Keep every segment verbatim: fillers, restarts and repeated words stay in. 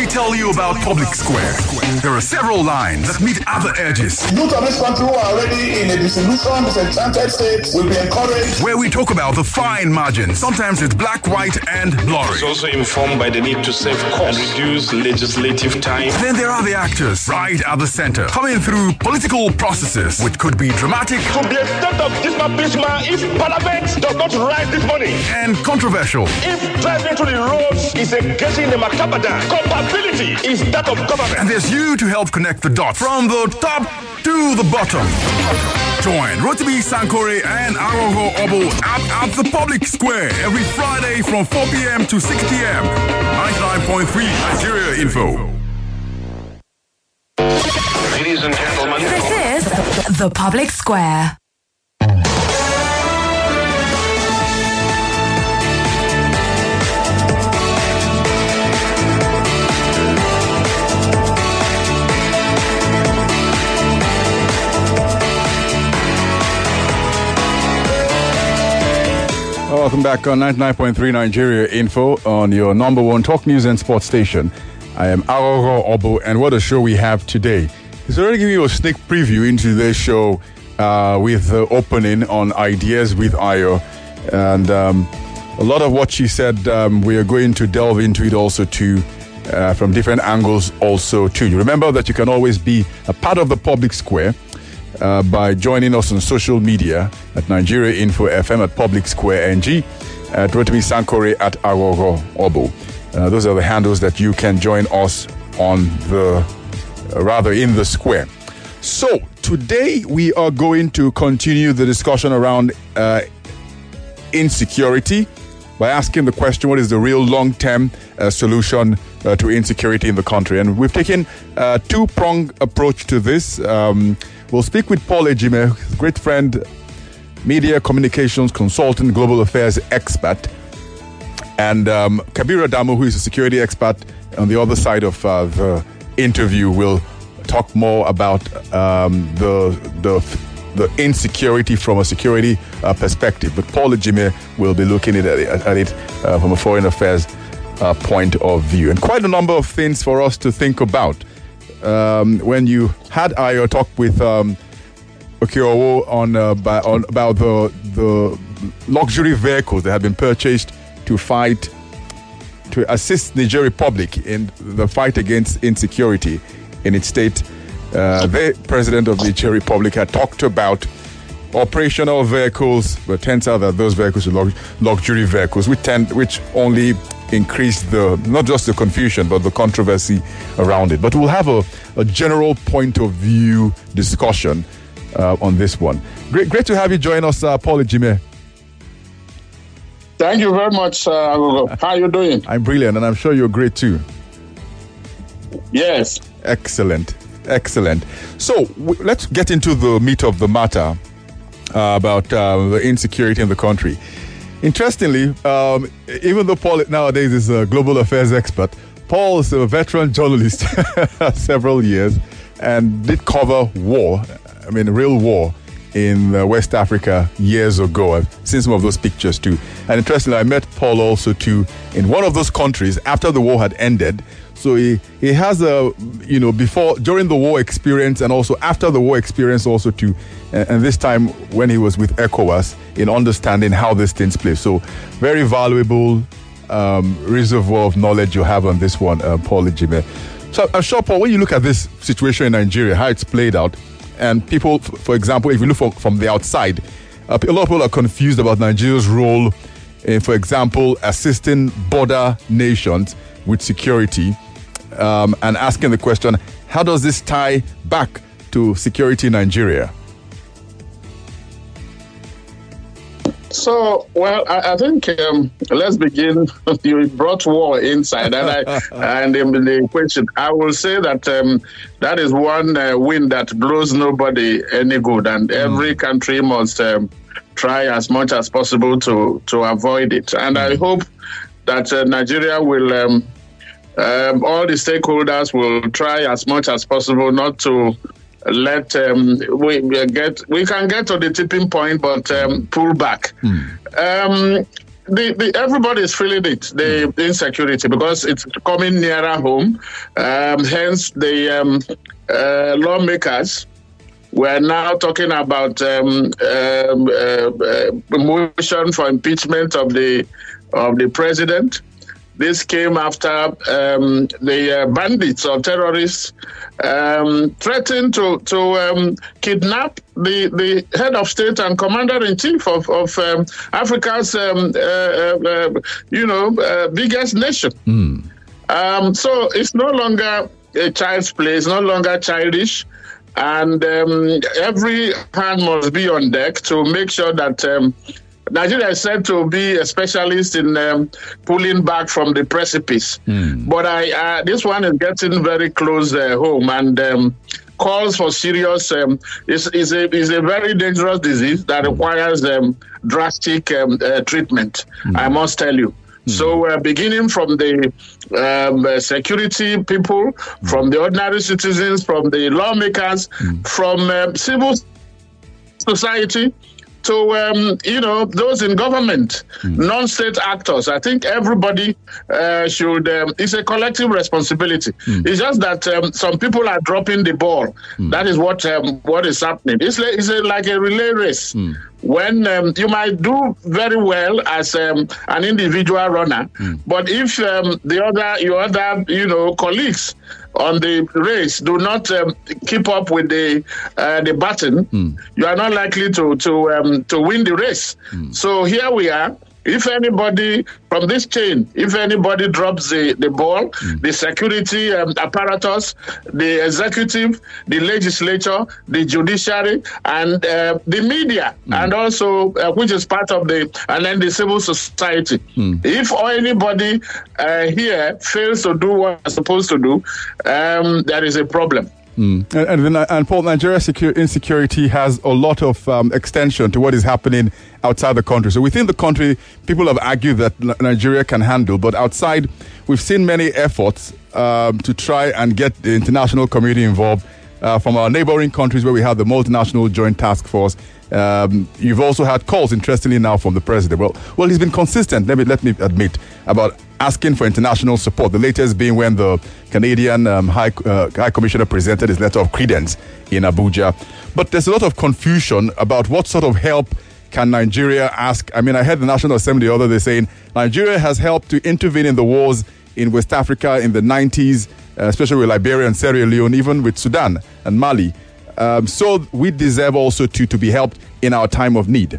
me tell you about Public Square. There are several lines that meet other edges. Youth of this country who are already in a disillusion, disenchanted state will be encouraged. Where we talk about the fine margins. Sometimes it's black, white, and blurry. It's also informed by the need to save costs and reduce legislative time. Then there are the actors, right at the center, coming through political processes, which could be dramatic. To the extent of dismissal if Parliament does not rise this morning. And controversial. If driving to the roads is a getting the macabre, compatibility is that of government. And there's you to help connect the dots from the top to the bottom. Join Rotimi Sankore and Arogo Obo at, at the Public Square every Friday from four p.m. to six p.m. ninety-nine point three Nigeria Info. Ladies and gentlemen, this is the Public Square. Welcome back on ninety-nine point three Nigeria Info on your number one talk news and sports station. I am Arogo Obo, and what a show we have today. He's already giving you a sneak preview into this show uh, with the opening on Ideas with Ayo. And um, a lot of what she said, um, we are going to delve into it also too, uh, from different angles also too. You remember that you can always be a part of the Public Square Uh, by joining us on social media at Nigeria Info F M, at Public Square N G, at Rotimi Sankore, at Arogo Obo. Uh, those are the handles that you can join us on the, uh, rather in the square. So today we are going to continue the discussion around uh, insecurity by asking the question, what is the real long-term uh, solution uh, to insecurity in the country? And we've taken a two-pronged approach to this. Um, We'll speak with Paul Ejime, great friend, media communications consultant, global affairs expert, and um, Kabir Adamu, who is a security expert. On the other side of uh, the interview, will talk more about um, the the the insecurity from a security uh, perspective. But Paul Ejime will be looking at it, at it uh, from a foreign affairs uh, point of view, and quite a number of things for us to think about. Um, when you had Ayo talk with um, Okiowo on, uh, by, on about the the luxury vehicles that have been purchased to fight, to assist Niger Republic in the fight against insecurity in its state, uh, the president of the Niger Republic had talked about operational vehicles, but it turns out that those vehicles are lux- luxury vehicles, which tend, which only increase the, not just the confusion, but the controversy around it. But we'll have a, a general point of view discussion uh, on this one. Great, great to have you join us, uh, Paul Ejime. Thank you very much, uh, how are you doing? I'm brilliant, and I'm sure you're great too. Yes. Excellent, excellent. So w- let's get into the meat of the matter uh, about uh, the insecurity in the country. Interestingly, um, even though Paul nowadays is a global affairs expert, Paul is a veteran journalist several years and did cover war, I mean real war, in uh, West Africa years ago. I've seen some of those pictures too. And interestingly, I met Paul also too in one of those countries after the war had ended. So he, he has a, you know, before, during the war experience and also after the war experience also too. And, and this time when he was with ECOWAS in understanding how these things play. So very valuable um, reservoir of knowledge you have on this one, uh, Paul Ejime. So I'm sure, Paul, when you look at this situation in Nigeria, how it's played out, and people, for example, if you look from, from the outside, uh, a lot of people are confused about Nigeria's role in, for example, assisting border nations with security. Um, and asking the question, how does this tie back to security in Nigeria? So, well, I, I think um, let's begin. You brought war inside, and I, and in the equation, I will say that um, that is one uh, wind that blows nobody any good, and every mm. country must um, try as much as possible to to avoid it. And mm. I hope that uh, Nigeria will. Um, Um, all the stakeholders will try as much as possible not to let um, we, we get we can get to the tipping point, but um, pull back. Hmm. Um, the, the everybody is feeling it, the insecurity, because it's coming nearer home. Um, hence, the um, uh, lawmakers were now talking about um, um, uh, uh, motion for impeachment of the of the president. This came after um, the uh, bandits or terrorists um, threatened to to um, kidnap the, the head of state and commander-in-chief of, of um, Africa's, um, uh, uh, you know, uh, biggest nation. Mm. Um, so it's no longer a child's play. It's no longer childish. And um, every hand must be on deck to make sure that um, Nigeria is said to be a specialist in um, pulling back from the precipice. Mm. But I, uh, this one is getting very close uh, home and um, calls for serious, um, is, is, a, is a very dangerous disease that requires um, drastic um, uh, treatment, mm. I must tell you. Mm. So uh, beginning from the um, uh, security people, mm. from the ordinary citizens, from the lawmakers, mm. from uh, civil society, to, um, you know, those in government, mm. non-state actors. I think everybody uh, should, um, it's a collective responsibility. Mm. It's just that um, some people are dropping the ball. Mm. That is what um, what is happening. It's, like, it's a, like a relay race. Mm. When um, you might do very well as um, an individual runner, mm. but if um, the other, your other, you know, colleagues on the race do not um, keep up with the uh, the baton, mm. you are not likely to to um, to win the race. Mm. So here we are. If anybody from this chain, if anybody drops the, the ball, mm. the security um, apparatus, the executive, the legislature, the judiciary, and uh, the media, mm. and also, uh, which is part of the, and then the civil society. Mm. If anybody uh, here fails to do what it's supposed to do, um, there is a problem. Mm. And, and, then, and Paul, Nigeria's secure, insecurity has a lot of um, extension to what is happening outside the country. So within the country, people have argued that Nigeria can handle, but outside, we've seen many efforts um, to try and get the international community involved uh, from our neighboring countries where we have the multinational joint task force. Um, you've also had calls, interestingly now, from the president. Well, well, he's been consistent, let me, let me admit, about asking for international support. The latest being when the Canadian um, High, uh, High Commissioner presented his letter of credence in Abuja. But there's a lot of confusion about what sort of help can Nigeria ask. I mean, I heard the National Assembly the other day saying Nigeria has helped to intervene in the wars in West Africa in the nineties, uh, especially with Liberia and Sierra Leone, even with Sudan and Mali. Um, so we deserve also to, to be helped in our time of need.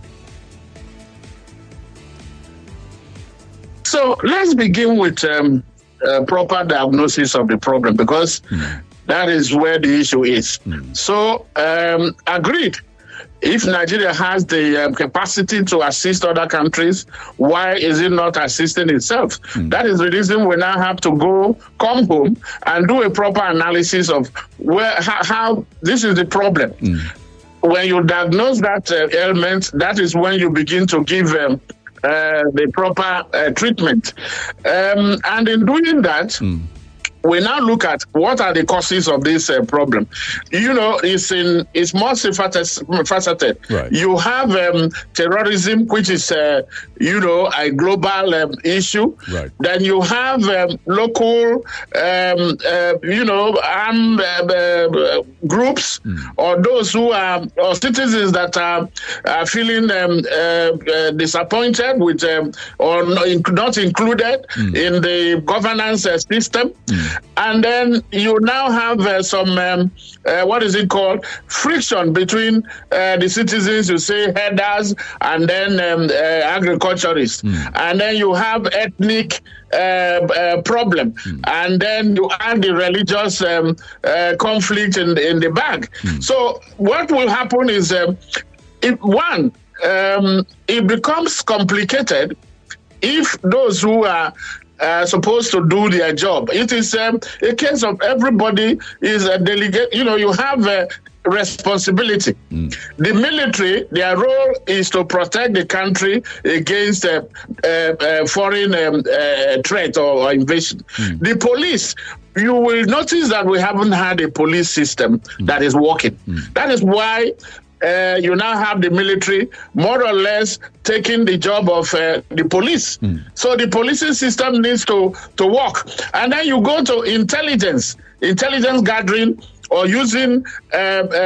So let's begin with um, a proper diagnosis of the problem, because mm. that is where the issue is. Mm. So, um, agreed. If Nigeria has the um, capacity to assist other countries, why is it not assisting itself? Mm. That is the reason we now have to go, come home, and do a proper analysis of where how, how this is the problem. Mm. When you diagnose that uh, ailment, that is when you begin to give um, uh, the proper uh, treatment. Um, and in doing that, mm. we now look at what are the causes of this uh, problem. You know, it's in it's multifaceted. Right. You have um, terrorism, which is uh, you know a global um, issue. Right. Then you have um, local, um, uh, you know, armed uh, uh, groups mm. or those who are or citizens that are, are feeling um, uh, uh, disappointed with um, or not included mm. in the governance uh, system. Mm. And then you now have uh, some, um, uh, what is it called, friction between uh, the citizens, you say herders, and then um, uh, agriculturists. Mm. And then you have ethnic uh, uh, problem. Mm. And then you have the religious um, uh, conflict in, in the back. Mm. So what will happen is, um, if one, um, it becomes complicated if those who are Uh, supposed to do their job. It is um, a case of everybody is a delegate. You know, you have a responsibility. Mm. The military, their role is to protect the country against a, a, a foreign um, uh, threat or, or invasion. Mm. The police, you will notice that we haven't had a police system mm. that is working. Mm. That is why uh, you now have the military more or less taking the job of uh, the police. Mm. So the policing system needs to, to work. And then you go to intelligence, intelligence gathering, or using uh,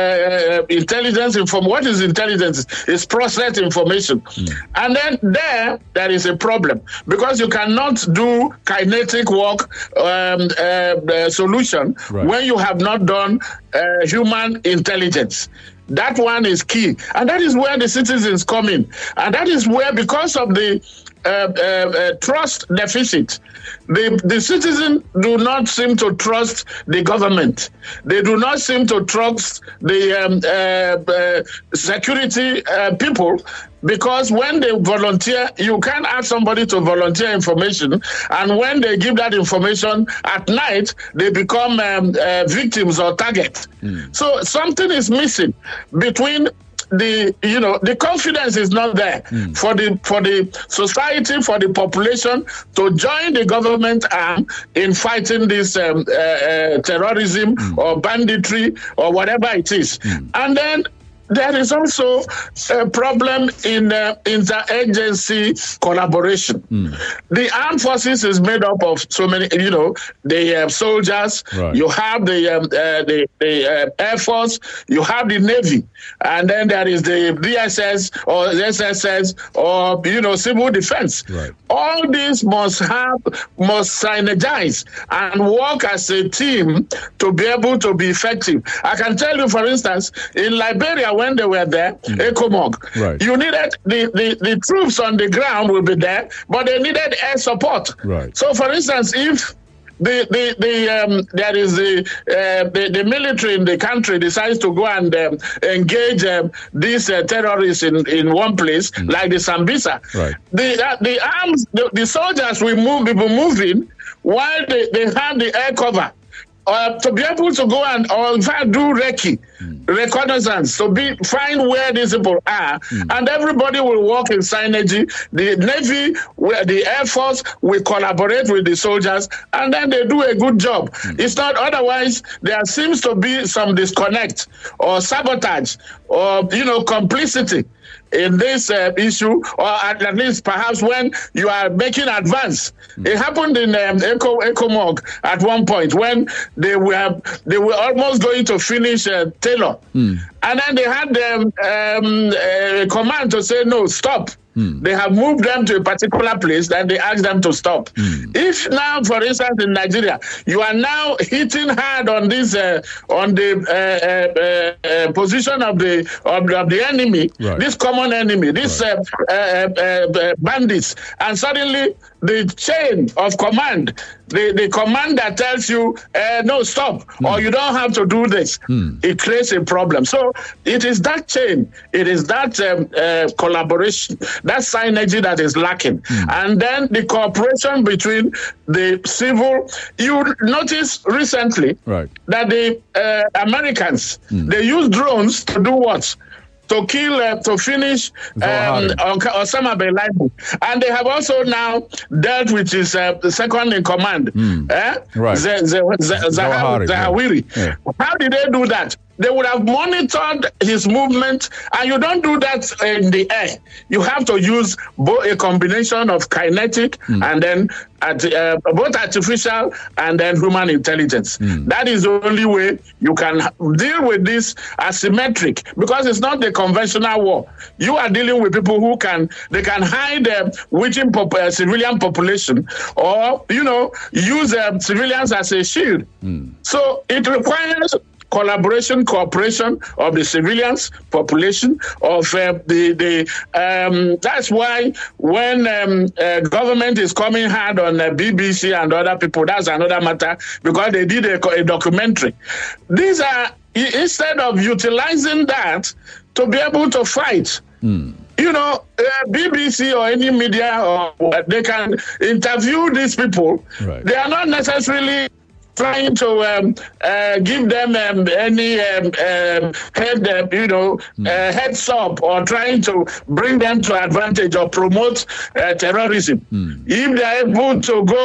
uh, intelligence inform. What is intelligence? It's processed information. Mm. And then there, there is a problem because you cannot do kinetic work um, uh, uh, solution right. when you have not done uh, human intelligence. That one is key. And that is where the citizens come in. And that is where, because of the uh, uh, uh, trust deficit, the, the citizens do not seem to trust the government. They do not seem to trust the um, uh, uh, security uh, people, because when they volunteer, you can't ask somebody to volunteer information, and when they give that information at night, they become um, uh, victims or targets. Mm. So something is missing between the, you know, the confidence is not there mm. for the for the society, for the population to join the government arm in fighting this um, uh, uh, terrorism mm. or banditry or whatever it is. Mm. And then there is also a problem in uh, inter-agency collaboration. Mm. The armed forces is made up of so many, you know, they have soldiers, right. you have the um, uh, the, the uh, Air Force, you have the Navy, and then there is the D S S or the S S S or, you know, civil defense. Right. All these must have, must synergize and work as a team to be able to be effective. I can tell you, for instance, in Liberia, when they were there, mm. ECOMOG, right. you needed the, the, the troops on the ground will be there, but they needed air support. Right. So, for instance, if the the, the um, there is the, uh, the the military in the country decides to go and um, engage um, these uh, terrorists in, in one place, mm. like the Sambisa, right. the uh, the arms, the, the soldiers will move, be moving while they, they have the air cover. Uh, to be able to go and, or in fact, do recce, mm. reconnaissance, to be find where these people are, mm. and everybody will work in synergy. The Navy, the Air Force will collaborate with the soldiers, and then they do a good job. Mm. It's not otherwise. There seems to be some disconnect or sabotage or, you know, complicity in this uh, issue, or at, at least perhaps when you are making advance. Mm. It happened in um, Eco ECOMOG at one point when they were they were almost going to finish uh, Taylor, mm. and then they had um, um, a command to say no, stop. Mm. They have moved them to a particular place, then they ask them to stop. Mm. If now, for instance, in Nigeria, you are now hitting hard on this uh, on the uh, uh, uh, position of the of, of the enemy, right. this common enemy, this right. uh, uh, uh, bandits, and suddenly the chain of command, the, the command that tells you, uh, no, stop, mm. or you don't have to do this, mm. it creates a problem. So it is that chain, it is that um, uh, collaboration, that synergy that is lacking. Mm. And then the cooperation between the civil, you notice recently right. that the uh, Americans, mm. they use drones to do what? To kill, uh, to finish um, Osama bin Laden. And they have also now dealt with his uh, the second in command, mm. eh? right. Z- Z- Z- Zawahiri. Zawahiri. Yeah. How did they do that? They would have monitored his movement, and you don't do that in the air. You have to use both a combination of kinetic mm. and then at, uh, both artificial and then human intelligence. Mm. That is the only way you can deal with this asymmetric, because it's not the conventional war. You are dealing with people who can, they can hide uh, within pop- uh, civilian population, or, you know, use uh, civilians as a shield. Mm. So it requires collaboration, cooperation of the civilians population of uh, the the. Um, that's why when um, uh, government is coming hard on uh, B B C and other people, that's another matter, because they did a, a documentary. These are, instead of utilizing that to be able to fight. Mm. You know, uh, B B C or any media, or uh, they can interview these people. Right. They are not necessarily trying to um, uh, give them um, any um, um, head, uh, you know, mm. uh, heads up, or trying to bring them to advantage or promote uh, terrorism. Mm. If they are able to go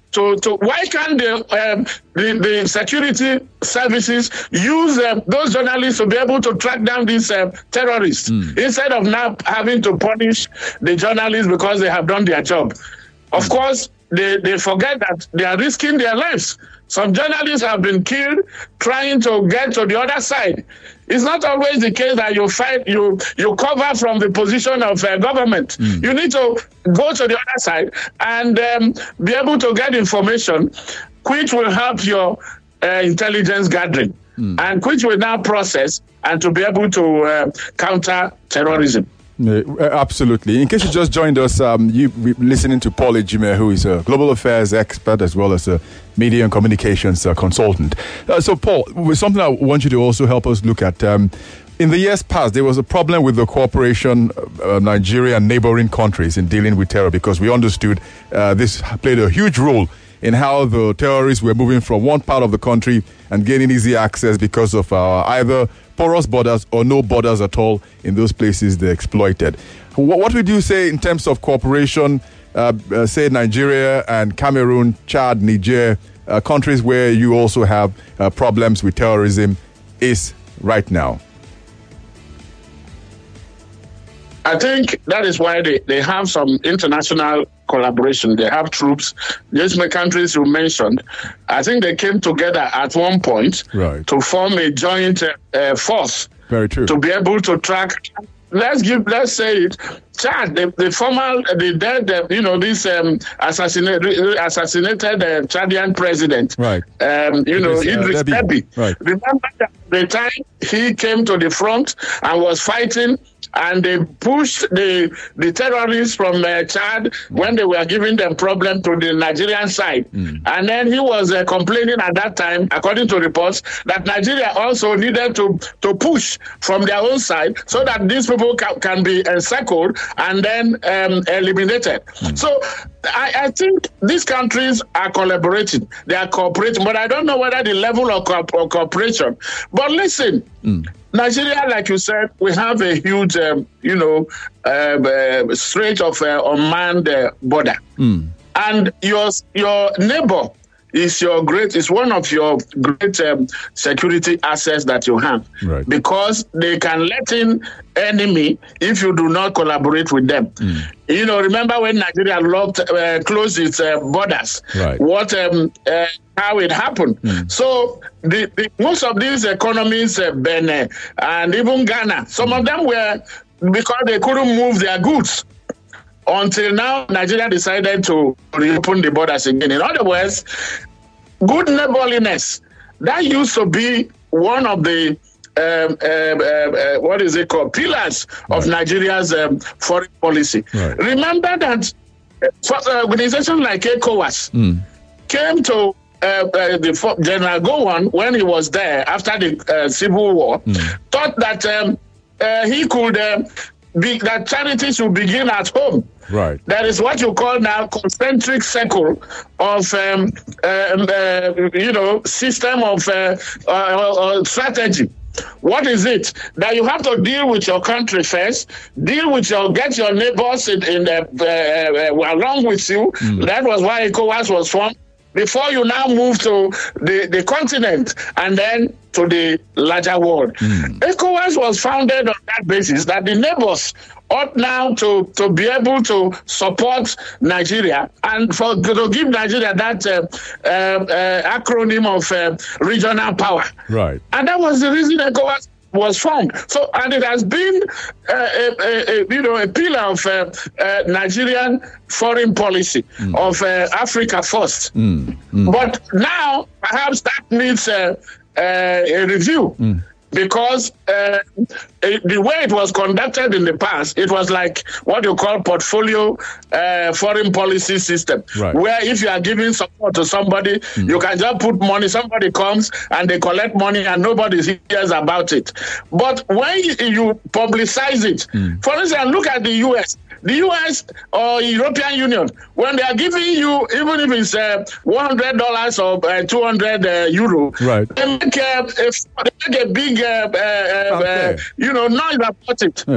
to, to why can't the, um, the the security services use um, those journalists to be able to track down these um, terrorists mm. instead of now having to punish the journalists because they have done their job? Of mm. course, they, they forget that they are risking their lives. Some journalists have been killed trying to get to the other side. It's not always the case that you fight, you you cover from the position of uh, government. Mm. You need to go to the other side and um, be able to get information, which will help your uh, intelligence gathering, mm. and which will now process and to be able to uh, counter terrorism. Uh, absolutely. In case you just joined us, um, you we listening to Paul Ejime, who is a global affairs expert as well as a media and communications uh, consultant. Uh, so, Paul, something I want you to also help us look at. Um, in the years past, there was a problem with the cooperation of uh, Nigeria and neighboring countries in dealing with terror because we understood uh, this played a huge role in how the terrorists were moving from one part of the country and gaining easy access because of uh, either porous borders or no borders at all in those places they exploited. What, what would you say in terms of cooperation, uh, uh, say Nigeria and Cameroon, Chad, Niger, uh, countries where you also have uh, problems with terrorism is right now? I think that is why they, they have some international collaboration. They have troops. These countries you mentioned, I think they came together at one point right. to form a joint uh, force. Very true. To be able to track. Let's give. Let's say it. Chad, the, the former, the dead, uh, you know, this um, assassinated, assassinated uh, Chadian president. Right. Um, you know, Idris Deby. Right. Remember that the time he came to the front and was fighting. And they pushed the the terrorists from uh, Chad when they were giving them problem to the Nigerian side. Mm. And then he was uh, complaining at that time, according to reports, that Nigeria also needed to, to push from their own side so that these people ca- can be encircled and then um, eliminated. Mm. So I, I think these countries are collaborating. They are cooperating, but I don't know whether the level of, co- of cooperation. But listen, mm. Nigeria, like you said, we have a huge, um, you know, uh, uh, stretch of uh, unmanned uh, border, mm. and your your neighbor is your great is one of your great um, security assets that you have, right. because they can let in enemy if you do not collaborate with them. Mm. You know, remember when Nigeria locked, uh, closed its uh, borders? Right. What um, uh, how it happened? Mm. So the, the most of these economies, uh, Benin and even Ghana, some mm. of them were because they couldn't move their goods. Until now, Nigeria decided to reopen the borders again. In other words, good neighborliness, that used to be one of the, um, uh, uh, uh, what is it called, pillars right. of Nigeria's um, foreign policy. Right. Remember that uh, organizations like ECOWAS mm. came to uh, uh, the General Gowon, when he was there after the uh, Civil War, mm. thought that um, uh, he could... Uh, Be, that charity should begin at home. Right. That is what you call now concentric circle of, um, uh, uh, you know, system of uh, uh, uh, strategy. What is it? That you have to deal with your country first, deal with your, get your neighbors in, in the, uh, uh, along with you. Mm. That was why ECOWAS was formed. Before you now move to the, the continent and then to the larger world. Mm. ECOWAS was founded on that basis that the neighbors ought now to, to be able to support Nigeria and for to give Nigeria that uh, uh, uh, acronym of uh, regional power. Right. And that was the reason ECOWAS was formed. So, and it has been, uh, a, a, a, you know, a pillar of uh, uh, Nigerian foreign policy mm. of uh, Africa first. Mm. Mm. But now, perhaps that needs uh, uh, a review. Mm. Because uh, the way it was conducted in the past, it was like what you call portfolio uh, foreign policy system, right. where if you are giving support to somebody, mm. you can just put money, somebody comes and they collect money and nobody hears about it. But when you publicize it, mm. for instance, look at the U S. The U S or European Union, when they are giving you, even if it's uh, one hundred dollars or uh, two hundred uh, euro, right. they, make, uh, a, they make a big, uh, uh, uh, you know, noise about it. Yeah.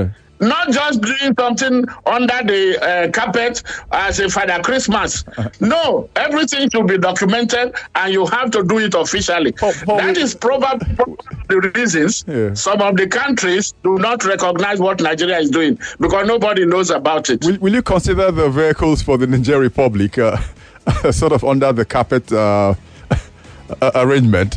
Not just doing something under the uh, carpet as a Father Christmas. No, everything should be documented and you have to do it officially. Paul, Paul, that is probably the reasons yeah. some of the countries do not recognize what Nigeria is doing because nobody knows about it. Will, will you consider the vehicles for the Niger Republic uh, sort of under the carpet uh, arrangement?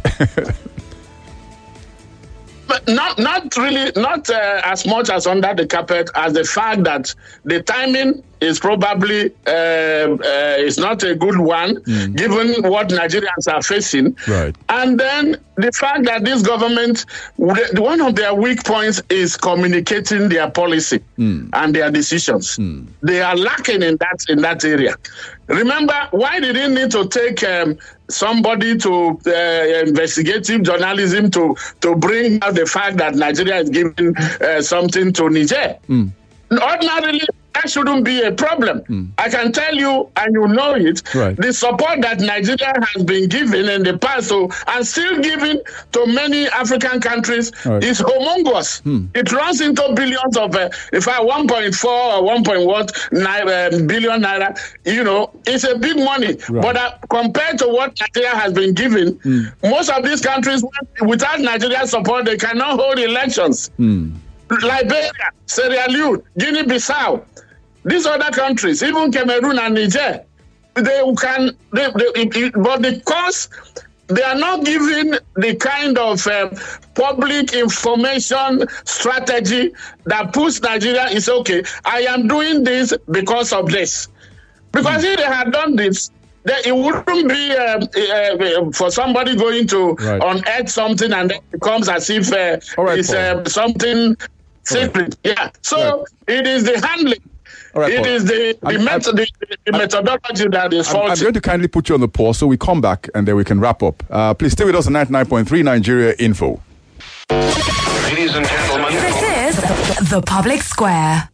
But not, not really, not uh, as much as under the carpet as the fact that the timing is probably uh, uh, is not a good one, mm. given what Nigerians are facing. Right. And then the fact that this government, one of their weak points is communicating their policy mm. and their decisions. Mm. They are lacking in that in that area. Remember, why did they need to take um, somebody to uh, investigative journalism to, to bring out the fact that Nigeria is giving uh, something to Niger? Mm. Ordinarily, that shouldn't be a problem. Mm. I can tell you, and you know it, right. the support that Nigeria has been given in the past so, and still giving to many African countries right. is humongous. Mm. It runs into billions of, uh, if I one point four or one point one naira, uh, billion naira, you know, it's a big money. Right. But uh, compared to what Nigeria has been given, mm. most of these countries, without Nigeria's support, they cannot hold elections. Mm. Liberia, Sierra Leone, Guinea-Bissau, these other countries, even Cameroon and Niger, they can, they, they, but because they are not given the kind of uh, public information strategy that puts Nigeria is okay. I am doing this because of this. Because mm. if they had done this, then it wouldn't be uh, uh, for somebody going to right. unearth something and then it becomes as if uh, right, it's uh, something secret. Right. Yeah. So right. it is the handling. Right, it Paul. is the, the, method, the, the methodology that is faulty. I'm going to kindly put you on the pause so we come back and then we can wrap up. Uh, please stay with us on ninety-nine point three Nigeria Info. Ladies and gentlemen, this is The Public Square.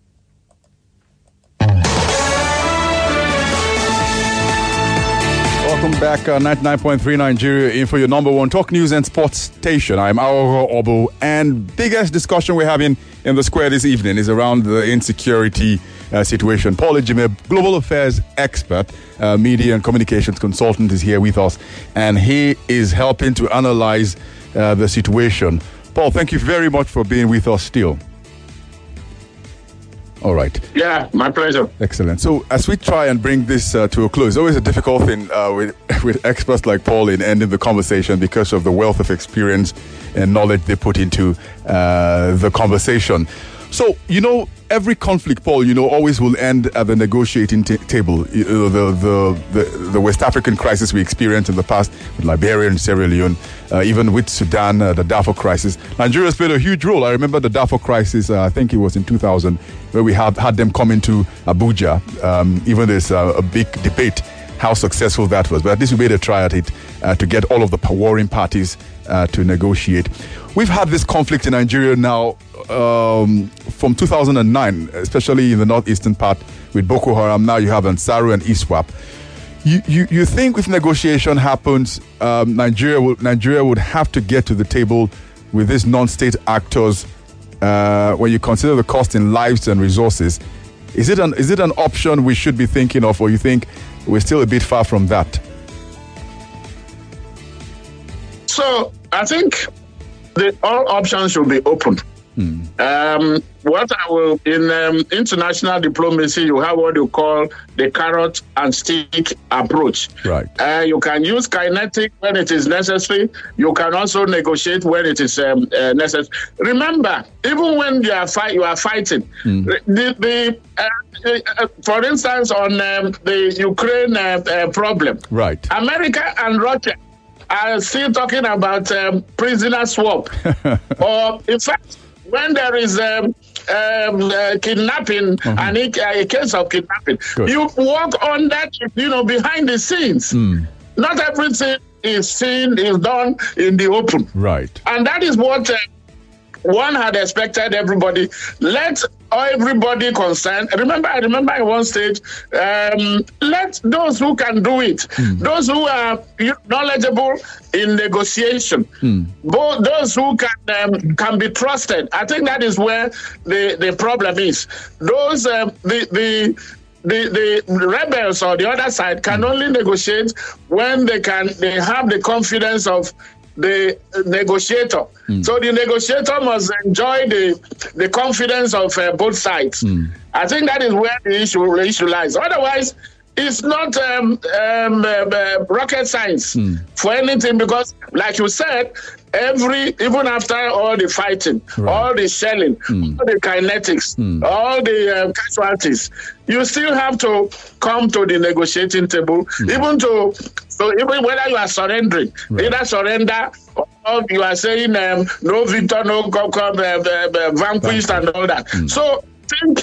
Welcome back, uh, ninety-nine point three Nigeria Info, your number one talk news and sports station. I'm Aoro Obo, and biggest discussion we're having in the square this evening is around the insecurity uh, situation. Paul Ejime, global affairs expert, uh, media and communications consultant, is here with us, and he is helping to analyze uh, the situation. Paul, thank you very much for being with us still. All right. Yeah, my pleasure. Excellent. So as we try and bring this uh, to a close, it's always a difficult thing uh, with, with experts like Paul in ending the conversation because of the wealth of experience and knowledge they put into uh, the conversation. So, you know, every conflict, Paul, you know, always will end at the negotiating t- table. You know, the, the, the, the West African crisis we experienced in the past with Liberia and Sierra Leone, uh, even with Sudan, uh, the Darfur crisis. Nigeria's played a huge role. I remember the Darfur crisis, uh, I think it was in two thousand, where we had, had them come into Abuja. Um, even there's uh, a big debate how successful that was. But at least we made a try at it uh, to get all of the warring parties uh, to negotiate. We've had this conflict in Nigeria now um, from two thousand nine, especially in the northeastern part with Boko Haram. Now you have Ansaru and ISWAP. You, you, you think if negotiation happens, um, Nigeria, will, Nigeria would have to get to the table with these non-state actors uh, when you consider the cost in lives and resources? Is it an, is it an option we should be thinking of, or you think we're still a bit far from that? So I think the, all options should be open. Hmm. Um, what I will, in um, international diplomacy, you have what you call the carrot and stick approach. Right. Uh, you can use kinetic when it is necessary. You can also negotiate when it is um, uh, necessary. Remember, even when you are fight, you are fighting. Hmm. The, the uh, uh, for instance, on um, the Ukraine uh, uh, problem, right? America and Russia are still talking about um, prisoner swap, or in fact, when there is um, um, uh, kidnapping, mm-hmm. and a, a case of kidnapping, Good. you work on that, you know, behind the scenes. Mm. Not everything is seen, is done in the open. Right. And that is what uh, one had expected everybody. Let everybody concerned. Remember, I remember at one stage, um, let those who can do it, mm. those who are knowledgeable in negotiation, mm. both those who can um, can be trusted. I think that is where the, the problem is. Those um, the the. The, the rebels on the other side can only negotiate when they can they have the confidence of the negotiator. Mm. So the negotiator must enjoy the the confidence of uh, both sides. Mm. I think that is where the issue the issue lies. Otherwise, it's not um, um, uh, uh, rocket science mm. for anything, because, like you said, every even after all the fighting, right. all the shelling, mm. all the kinetics, mm. all the uh, casualties, you still have to come to the negotiating table, mm. even to so even whether you are surrendering, right. either surrender or you are saying um, no victor, no come, come uh, uh, vanquished, Vanquish. and all that. Mm. So think.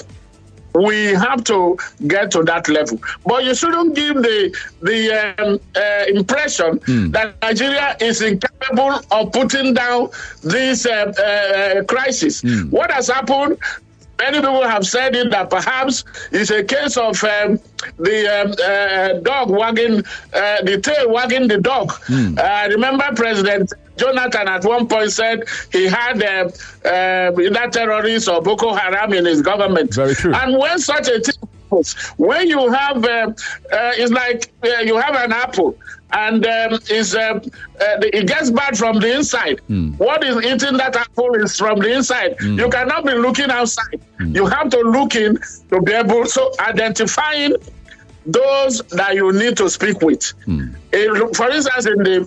We have to get to that level, but you shouldn't give the the um, uh, impression mm. that Nigeria is incapable of putting down this uh, uh, crisis. Mm. What has happened? Many people have said it that perhaps it's a case of um, the um, uh, dog wagging, uh, the tail wagging the dog. Mm. Uh, remember President Jonathan at one point said he had uh, uh, either terrorists or Boko Haram in his government. Very true. And when such a thing happens, when you have, uh, uh, it's like uh, you have an apple. And um, is uh, uh, it gets bad from the inside. Mm. What is eating that apple is from the inside. Mm. You cannot be looking outside. Mm. You have to look in to be able to identifying those that you need to speak with. Mm. In, for instance, in the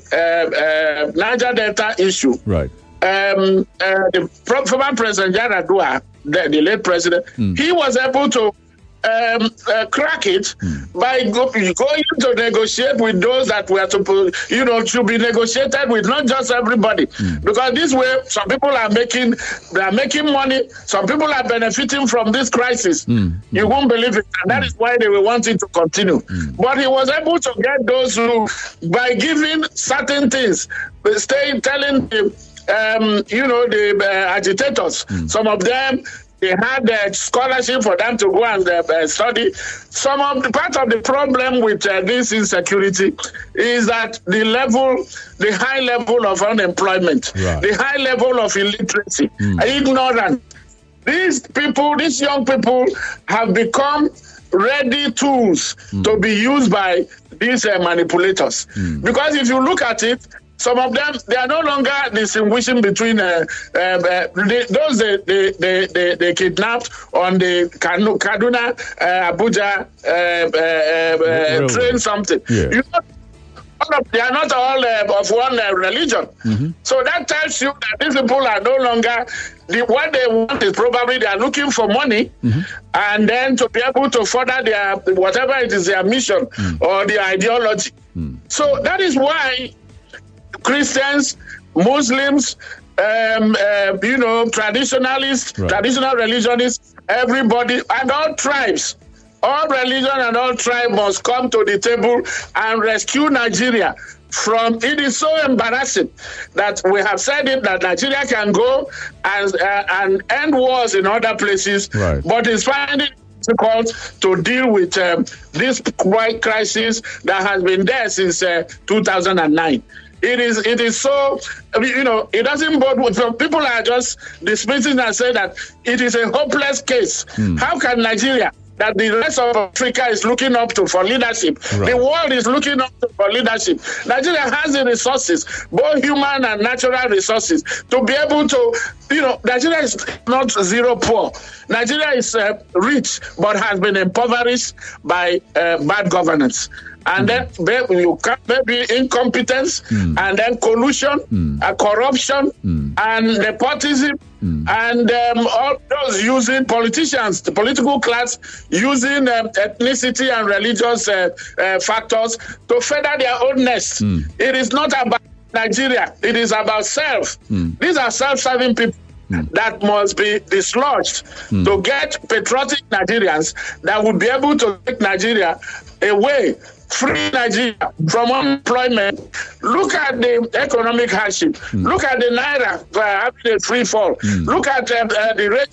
uh, uh, Niger Delta issue, right? Um, uh, the former President Yaradua, the, the late president, mm. he was able to. Um, uh, crack it mm. by go, going to negotiate with those that were to, you know, to be negotiated with, not just everybody. Mm. Because this way, some people are making, they are making money. Some people are benefiting from this crisis. Mm. You won't believe it, and that is why they will want it to continue. Mm. But he was able to get those who, by giving certain things, stay telling the, um, you know, the uh, agitators. Mm. Some of them. They had a scholarship for them to go and uh, study. Some of the part of the problem with uh, this insecurity is that the level, the high level of unemployment, right. the high level of illiteracy, mm. ignorance. These people, these young people, have become ready tools mm. to be used by these uh, manipulators. Mm. Because if you look at it, some of them, they are no longer distinguishing between uh, uh, uh, the, those they, they, they, they, they kidnapped on the Kaduna, uh, Abuja uh, uh, uh, train something. Yeah. You know, all of, they are not all uh, of one uh, religion. Mm-hmm. So that tells you that these people are no longer, the, what they want is probably they are looking for money mm-hmm. and then to be able to further their, whatever it is their mission mm. or their ideology. Mm. So that is why Christians, Muslims, um, uh, you know, traditionalists, right. traditional religionists, everybody, and all tribes, all religion and all tribes must come to the table and rescue Nigeria from. It is so embarrassing that we have said it that Nigeria can go and uh, and end wars in other places, right. but it's finding difficult to deal with um, this crisis that has been there since uh, two thousand nine. It is it is so, you know, it doesn't bode with some people are just dismissing and say that it is a hopeless case. Mm. How can Nigeria, that the rest of Africa is looking up to for leadership, right. the world is looking up to for leadership, Nigeria has the resources, both human and natural resources, to be able to, you know, Nigeria is not zero poor. Nigeria is uh, rich, but has been impoverished by uh, bad governance. And mm. then you can maybe incompetence, mm. and then collusion, mm. uh, corruption, mm. and nepotism, mm. and um, all those using politicians, the political class, using um, ethnicity and religious uh, uh, factors to feather their own nest. Mm. It is not about Nigeria. It is about self. Mm. These are self-serving people. Mm. That must be dislodged mm. to get patriotic Nigerians that would be able to take Nigeria away, free Nigeria from unemployment. Look at the economic hardship. Mm. Look at the Naira uh, having a free fall. Mm. Look at uh, uh, the rate of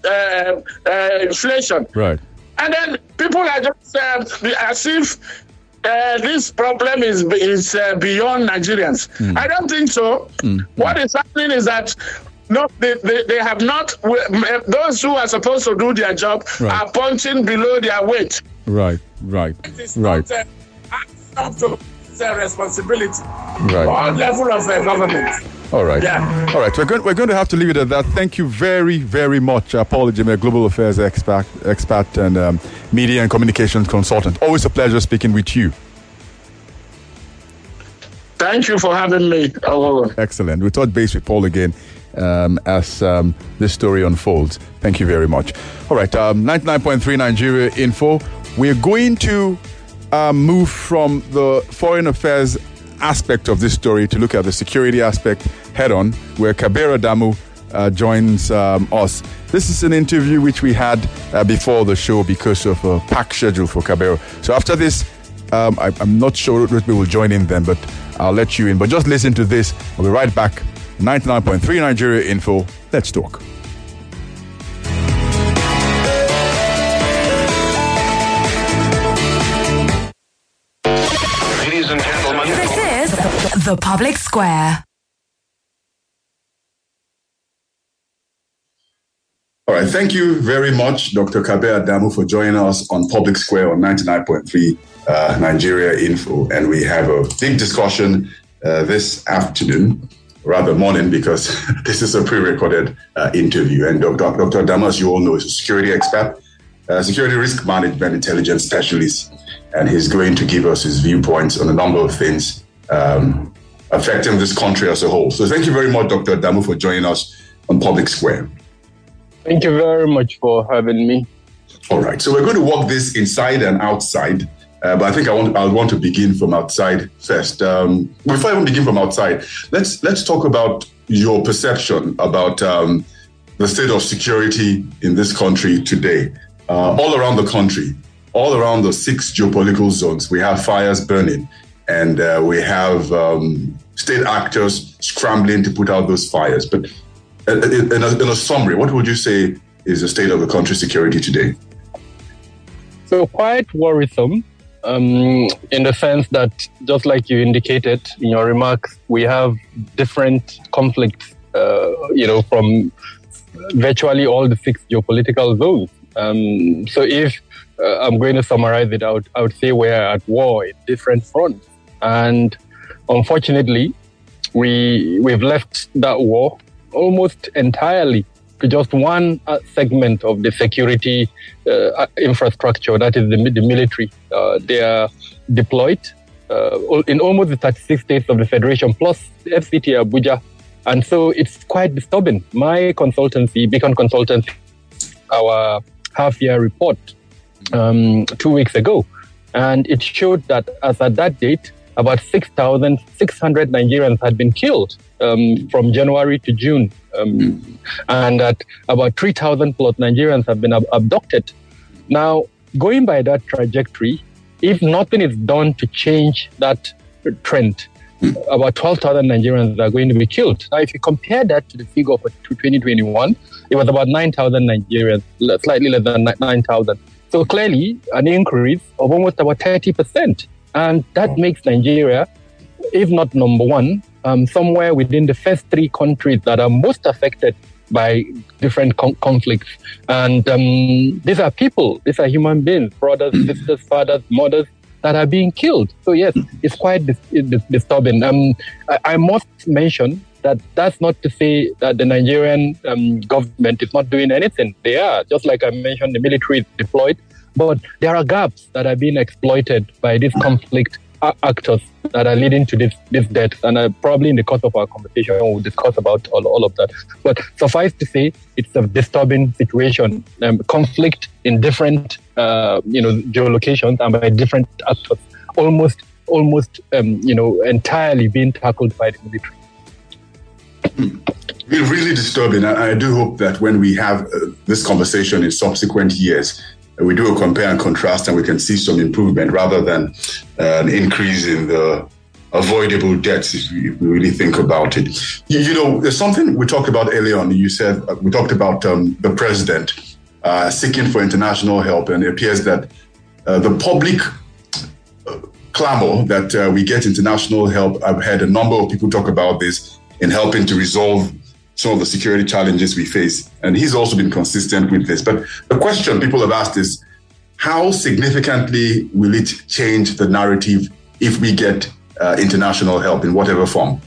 uh, uh, inflation. Right. And then people are just uh, as if uh, this problem is is uh, beyond Nigerians. Mm. I don't think so. Mm. What is happening is that no, they, they, they have not. Those who are supposed to do their job right. are punching below their weight. Right, right, it's right. Not, uh, up to their responsibility. Right. On level of uh, government. All right. Yeah. All right. We're going, we're going to have to leave it at that. Thank you very, very much, uh, Paul Ejime, Global Affairs expert, expert and um, media and communications consultant. Always a pleasure speaking with you. Thank you for having me. Oh. Excellent. We'll touch base with Paul again um, as um, this story unfolds. Thank you very much. All right. Um, ninety-nine point three Nigeria Info. We're going to uh, move from the foreign affairs aspect of this story to look at the security aspect head on, where Kabir Adamu uh, joins um, us. This is an interview which we had uh, before the show because of a packed schedule for Kabir. So after this, um, I, I'm not sure Rutby will join in then, but I'll let you in. But just listen to this. I'll be right back. ninety-nine point three Nigeria Info. Let's talk. Ladies and gentlemen, This is The Public Square. All right. Thank you very much, Doctor Kabir Adamu, for joining us on Public Square on ninety-nine point three uh, Nigeria Info. And we have a big discussion uh, this afternoon, rather morning, because this is a pre-recorded uh, interview. And Doctor Doctor Adamu, as you all know, is a security expert, uh, security risk management intelligence specialist. And he's going to give us his viewpoints on a number of things um, affecting this country as a whole. So thank you very much, Doctor Adamu, for joining us on Public Square. Thank you very much for having me. All right. So we're going to walk this inside and outside. Uh, but I think I want I want to begin from outside first. Um, before I even begin from outside, let's let's talk about your perception about um, the state of security in this country today. Uh, all around the country, all around the six geopolitical zones, we have fires burning, and uh, we have um, state actors scrambling to put out those fires. But in a, in a summary, what would you say is the state of the country's security today? So quite worrisome, um, in the sense that, just like you indicated in your remarks, we have different conflicts, uh, you know, from virtually all the six geopolitical zones. Um, so if uh, I'm going to summarize it, I would, I would say we're at war in different fronts. And unfortunately, we, we've left that war almost entirely to just one uh, segment of the security uh, infrastructure, that is the, the military. Uh, they are deployed uh, in almost the thirty-six states of the Federation, plus F C T Abuja. And so it's quite disturbing. My consultancy, Beacon Consultancy, our half-year report um, two weeks ago, and it showed that as at that date, about six thousand six hundred Nigerians had been killed um, from January to June, um, and that about three thousand plus Nigerians have been ab- abducted. Now, going by that trajectory, if nothing is done to change that trend, about twelve thousand Nigerians are going to be killed. Now, if you compare that to the figure for twenty twenty-one, it was about nine thousand Nigerians, slightly less than nine thousand. So clearly, an increase of almost about thirty percent. And that makes Nigeria, if not number one, um, somewhere within the first three countries that are most affected by different com- conflicts. And um, these are people, these are human beings, brothers, sisters, fathers, mothers, that are being killed. So yes, it's quite dis- dis- disturbing. Um, I-, I must mention that that's not to say that the Nigerian um, government is not doing anything. They are, just like I mentioned, the military is deployed. But there are gaps that are being exploited by these conflict actors that are leading to this, this death. And uh, probably in the course of our conversation, we'll discuss about all, all of that. But suffice to say, it's a disturbing situation. Um, conflict in different, uh, you know, geolocations and by different actors, almost, almost, um, you know, entirely being tackled by the military. It's really disturbing. I, I do hope that when we have uh, this conversation in subsequent years, we do a compare and contrast and we can see some improvement rather than uh, an increase in the avoidable deaths if we, if we really think about it. You, you know, there's something we talked about earlier on. You said uh, we talked about um, the president uh, seeking for international help, and it appears that uh, the public uh, clamor that uh, we get international help. I've heard a number of people talk about this in helping to resolve some of the security challenges we face. And he's also been consistent with this. But the question people have asked is, how significantly will it change the narrative if we get uh, international help in whatever form?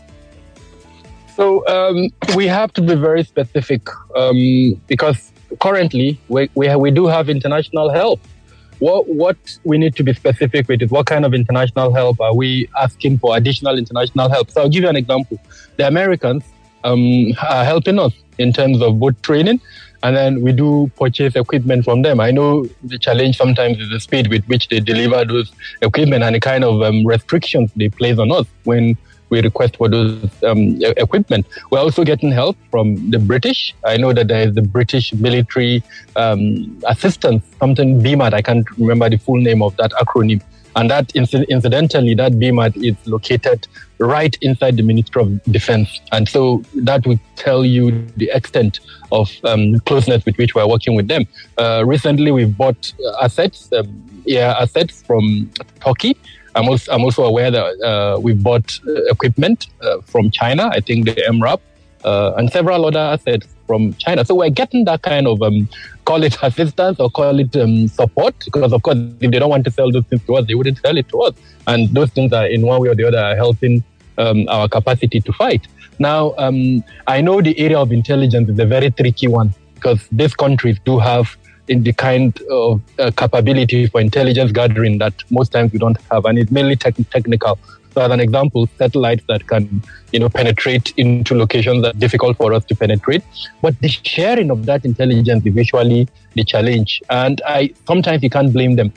So um, we have to be very specific um, because currently we, we, we do have international help. What, what we need to be specific with is what kind of international help are we asking for, additional international help. So I'll give you an example. The Americans um, are helping us in terms of boat training, and then we do purchase equipment from them. I know the challenge sometimes is the speed with which they deliver those equipment and the kind of um, restrictions they place on us when we request for those um, equipment. We're also getting help from the British. I know that there is the British military um, assistance, something B M A D. I can't remember the full name of that acronym. And that, incidentally, that B M A D is located right inside the Ministry of Defense. And so that will tell you the extent of um, closeness with which we're working with them. Uh, recently, we've bought assets, um, yeah, assets from Turkey. I'm also, I'm also aware that uh, we bought uh, equipment uh, from China, I think the M RAP, uh, and several other assets from China. So we're getting that kind of, um, call it assistance or call it um, support, because of course, if they don't want to sell those things to us, they wouldn't sell it to us. And those things are in one way or the other are helping um, our capacity to fight. Now, um, I know the area of intelligence is a very tricky one, because these countries do have in the kind of uh, capability for intelligence gathering that most times we don't have, and it's mainly tech- technical. So as an example, satellites that can, you know, penetrate into locations that are difficult for us to penetrate. But the sharing of that intelligence is usually the challenge. And I sometimes you can't blame them.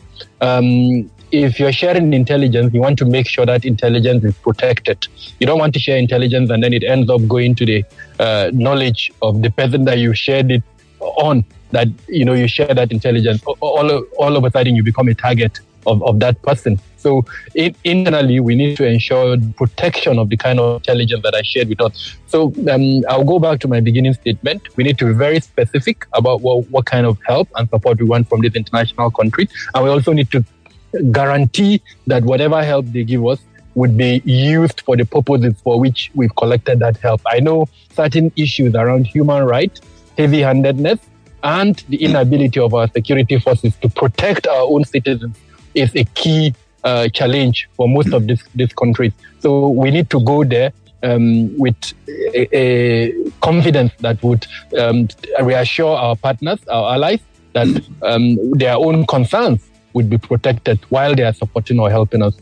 Um, if you're sharing intelligence, you want to make sure that intelligence is protected. You don't want to share intelligence and then it ends up going to the uh, knowledge of the person that you shared it on, that, you know, you share that intelligence. All, all of a sudden you become a target of, of that person. So it, internally, we need to ensure protection of the kind of intelligence that I shared with us. So um, I'll go back to my beginning statement. We need to be very specific about what, what kind of help and support we want from this international country. And we also need to guarantee that whatever help they give us would be used for the purposes for which we've collected that help. I know certain issues around human rights, heavy-handedness, and the inability of our security forces to protect our own citizens is a key uh, challenge for most of these these countries. So we need to go there um, with a, a confidence that would um, reassure our partners, our allies, that um, their own concerns would be protected while they are supporting or helping us.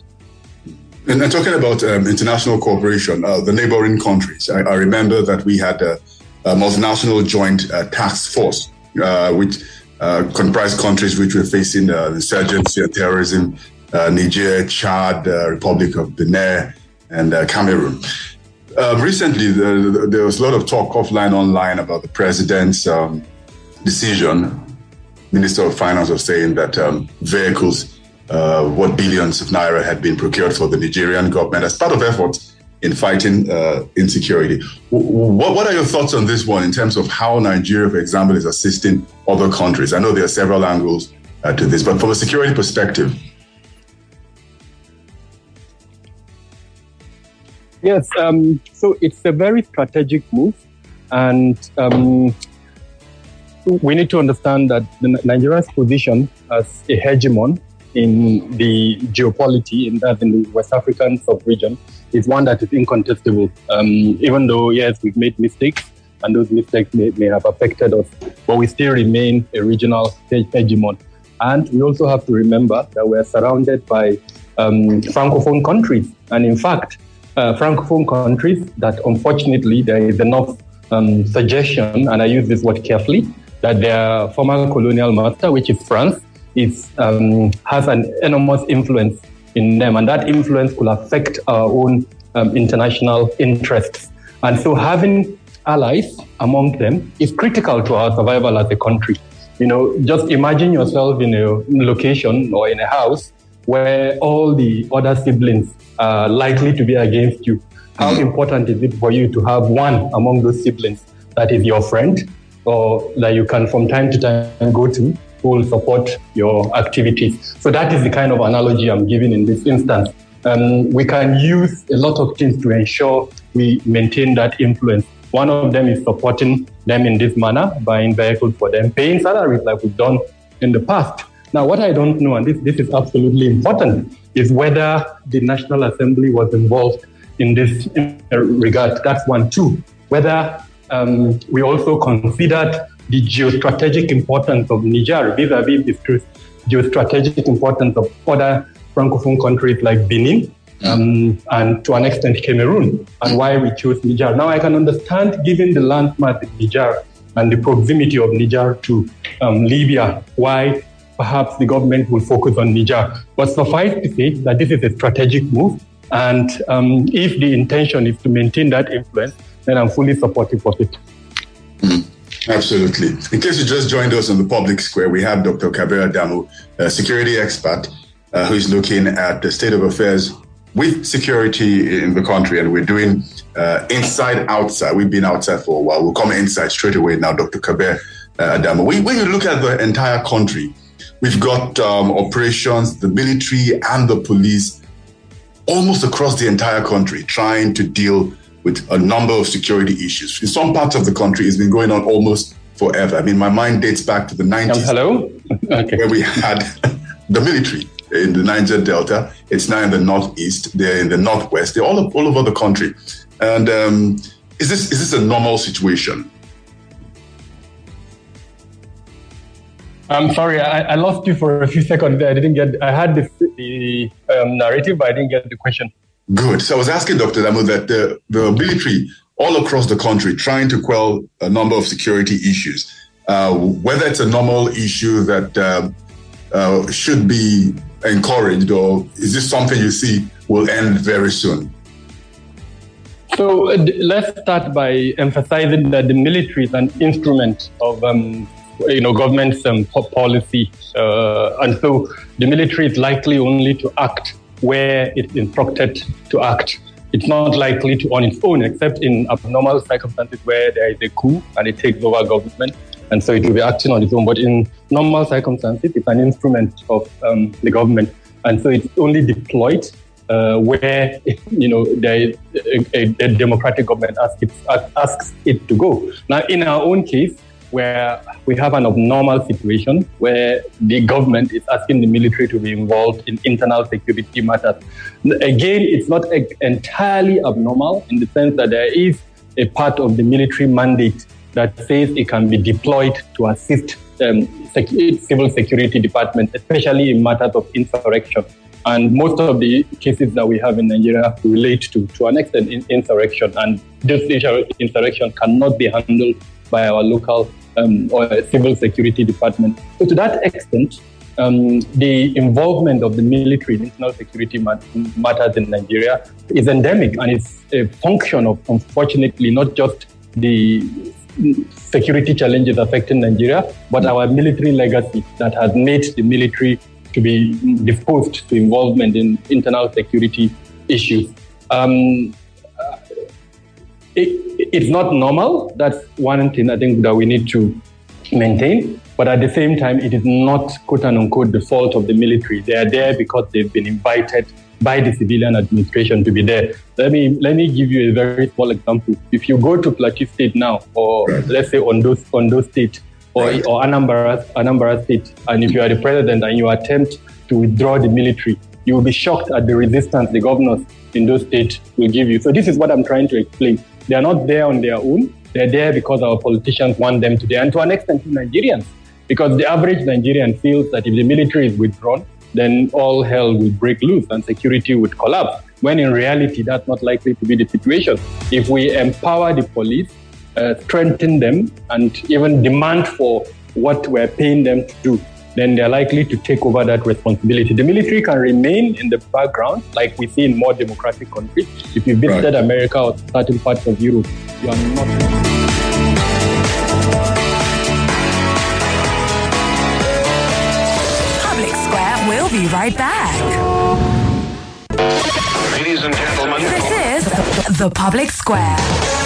And, and talking about um, international cooperation, uh, the neighboring countries, I, I remember that we had a, a multinational joint uh, task force, uh, which uh, comprised countries which were facing uh, insurgency and terrorism, uh, Niger, Chad, uh, Republic of Benin, and uh, Cameroon. Uh, recently, the, the, there was a lot of talk offline, online about the president's um, decision. Minister of Finance was saying that um, vehicles, uh, what billions of naira had been procured for the Nigerian government as part of efforts in fighting uh, insecurity. What, what are your thoughts on this one in terms of how Nigeria, for example, is assisting other countries? I know there are several angles uh, to this, but from a security perspective. Yes, um, so it's a very strategic move, and um, we need to understand that the Nigeria's position as a hegemon in the geopolity, in that in the West African sub-region, is one that is incontestable. Um, even though, yes, we've made mistakes, and those mistakes may, may have affected us, but we still remain a regional hegemon. And we also have to remember that we're surrounded by um, Francophone countries. And in fact, uh, Francophone countries that unfortunately there is enough um, suggestion, and I use this word carefully, that their former colonial master, which is France, is um, has an enormous influence in them, and that influence could affect our own um, international interests. And so having allies among them is critical to our survival as a country. You know, just imagine yourself in a location or in a house where all the other siblings are likely to be against you, how important is it for you to have one among those siblings that is your friend or that you can from time to time go to who will support your activities? So that is the kind of analogy I'm giving in this instance. Um, we can use a lot of things to ensure we maintain that influence. One of them is supporting them in this manner, buying vehicles for them, paying salaries like we've done in the past. Now, what I don't know, and this, this is absolutely important, is whether the National Assembly was involved in this regard. That's one. Two, whether um, we also considered the geostrategic importance of Niger vis-a-vis the geostrategic importance of other Francophone countries like Benin um, and to an extent Cameroon, and why we chose Niger. Now, I can understand, given the landmass in Niger and the proximity of Niger to um, Libya, why perhaps the government will focus on Niger. But suffice to say that this is a strategic move, and um, if the intention is to maintain that influence, then I'm fully supportive of it. Mm, absolutely. In case you just joined us on the public square, we have Doctor Kabir Adamu, a security expert, uh, who is looking at the state of affairs with security in the country, and we're doing uh, inside, outside. We've been outside for a while. We'll come inside straight away now, Doctor Kabir uh, Adamu. When, when you look at the entire country, we've got um, operations, the military and the police, almost across the entire country, trying to deal with a number of security issues. In some parts of the country, it's been going on almost forever. I mean, my mind dates back to the nineties. Um, hello? Okay. Where we had the military in the Niger Delta. It's now in the northeast. They're in the northwest. They're all, all over the country. And um, is this is this a normal situation? I'm sorry, I, I lost you for a few seconds there. I didn't get, I had the, the um, narrative, but I didn't get the question. Good. So I was asking Doctor Adamu that the, the military all across the country trying to quell a number of security issues, uh, whether it's a normal issue that uh, uh, should be encouraged, or is this something you see will end very soon? So uh, let's start by emphasizing that the military is an instrument of um, you know, government's um, policy. Uh, and so the military is likely only to act where it's instructed to act. It's not likely to on its own, except in abnormal circumstances where there is a coup and it takes over government. And so it will be acting on its own. But in normal circumstances, it's an instrument of um, the government. And so it's only deployed uh, where, you know, there is a, a, a democratic government asks it, asks it to go. Now, in our own case, where we have an abnormal situation where the government is asking the military to be involved in internal security matters. Again, it's not entirely abnormal in the sense that there is a part of the military mandate that says it can be deployed to assist um, sec- civil security departments, especially in matters of insurrection. And most of the cases that we have in Nigeria relate to, to an extent, in insurrection. And this insurrection cannot be handled by our local um, or civil security department. So to that extent, um, the involvement of the military in internal security mat- matters in Nigeria is endemic, and it's a function of, unfortunately, not just the security challenges affecting Nigeria, but our military legacy that has made the military to be disposed to involvement in internal security issues. Um, It, it's not normal. That's one thing I think that we need to maintain. But at the same time, it is not, quote unquote, the fault of the military. They are there because they've been invited by the civilian administration to be there. Let me let me give you a very small example. If you go to Plateau State now, or let's say Ondo, Ondo State, or, or Anambra, Anambra State, and if you are the president and you attempt to withdraw the military, you will be shocked at the resistance the governors in those states will give you. So this is what I'm trying to explain. They are not there on their own. They're there because our politicians want them to be. And to an extent, Nigerians, because the average Nigerian feels that if the military is withdrawn, then all hell will break loose and security would collapse. When in reality, that's not likely to be the situation. If we empower the police, uh, strengthen them, and even demand for what we're paying them to do, then they're likely to take over that responsibility. The military can remain in the background, like we see in more democratic countries. If you visited right. America or certain parts of Europe, you are not... Public Square We'll be right back. Ladies and gentlemen, This is The Public Square.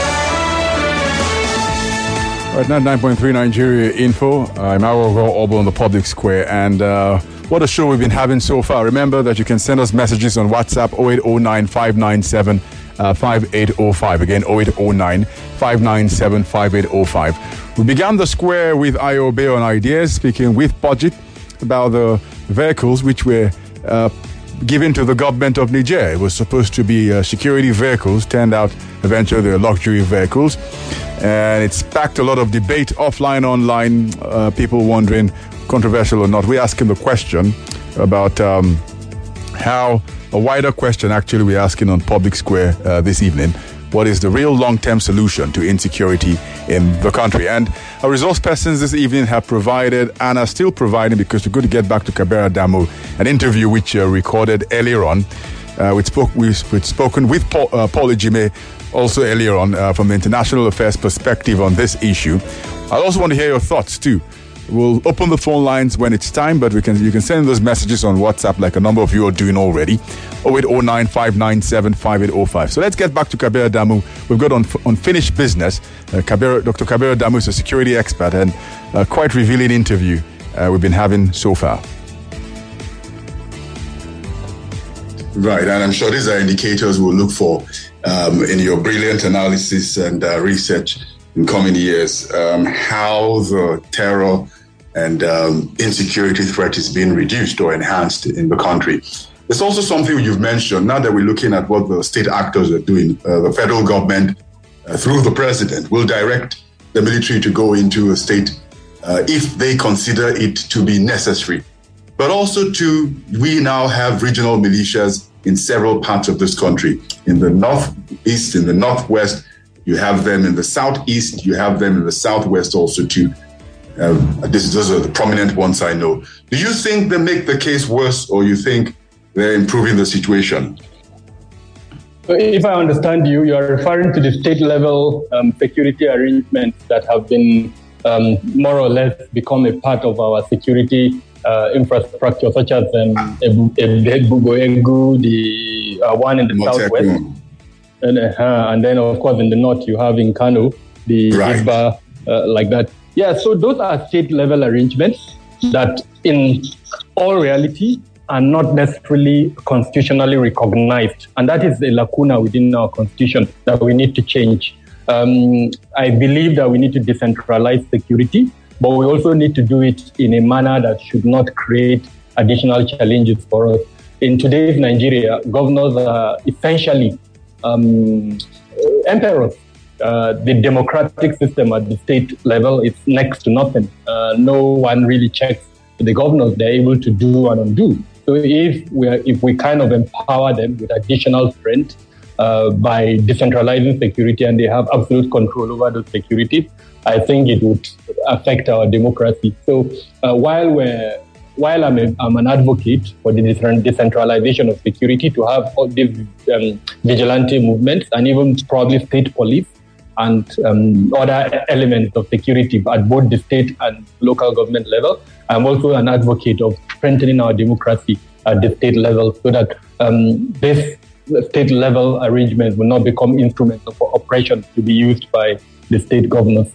Right now, nine point three Nigeria Info. I'm Arogo Obo on The Public Square. And uh, what a show we've been having so far. Remember that you can send us messages on WhatsApp oh eight oh nine, five nine seven, five eight oh five. Again, oh eight oh nine, five nine seven, five eight oh five. We began the square with Ayobe on ideas, speaking with Budget about the vehicles which were uh, given to the government of Niger. It was supposed to be uh, security vehicles. Turned out eventually they were luxury vehicles. And it sparked a lot of debate offline, online, uh, people wondering, controversial or not. We're asking the question about um, how, a wider question actually we're asking on Public Square uh, this evening. What is the real long-term solution to insecurity in the country? And our resource persons this evening have provided and are still providing, because we're going to get back to Kabera Damu, an interview which uh, recorded earlier on. Uh, we spoke, we've, we've spoken with Paul, uh, Paul Ejime also earlier on uh, from the international affairs perspective on this issue. I also want to hear your thoughts too. We'll open the phone lines when it's time, but we can you can send those messages on WhatsApp like a number of you are doing already. oh eight oh nine, five nine seven, five eight oh five. So let's get back to Kabera Damu. We've got on unfinished business. Uh, Kabera, Doctor Kabera Damu is a security expert, and a quite revealing interview uh, we've been having so far. Right, and I'm sure these are indicators we'll look for um, in your brilliant analysis and uh, research in coming years, um, how the terror and um, insecurity threat is being reduced or enhanced in the country. It's also something you've mentioned. Now that we're looking at what the state actors are doing, uh, the federal government, uh, through the president, will direct the military to go into a state uh, if they consider it to be necessary. But also, to we now have regional militias in several parts of this country. In the northeast, in the northwest, you have them in the southeast, you have them in the southwest also too. Uh, this, those are the prominent ones I know. Do you think they make the case worse, or you think they're improving the situation? If I understand you, you are referring to the state level um, security arrangements that have been um, more or less become a part of our security uh, infrastructure, such as um, Bugoegu, the uh, one in the Moteku. southwest. And, uh, and then, of course, in the north, you have in Kano, the Right. Isba, uh, like that. Yeah, so those are state-level arrangements that, in all reality, are not necessarily constitutionally recognized. And that is a lacuna within our constitution that we need to change. Um, I believe that we need to decentralize security, but we also need to do it in a manner that should not create additional challenges for us. In today's Nigeria, governors are essentially Um, emperors. Uh, the democratic system at the state level is next to nothing. Uh, no one really checks the governors. They're able to do and undo. So if we are, if we kind of empower them with additional strength uh, by decentralizing security, and they have absolute control over those securities, I think it would affect our democracy. So uh, while we're While I'm, a, I'm an advocate for the decentralization of security, to have all these um, vigilante movements and even probably state police and um, other elements of security at both the state and local government level, I'm also an advocate of strengthening our democracy at the state level, so that um, this state level arrangements will not become instruments of oppression to be used by the state governors.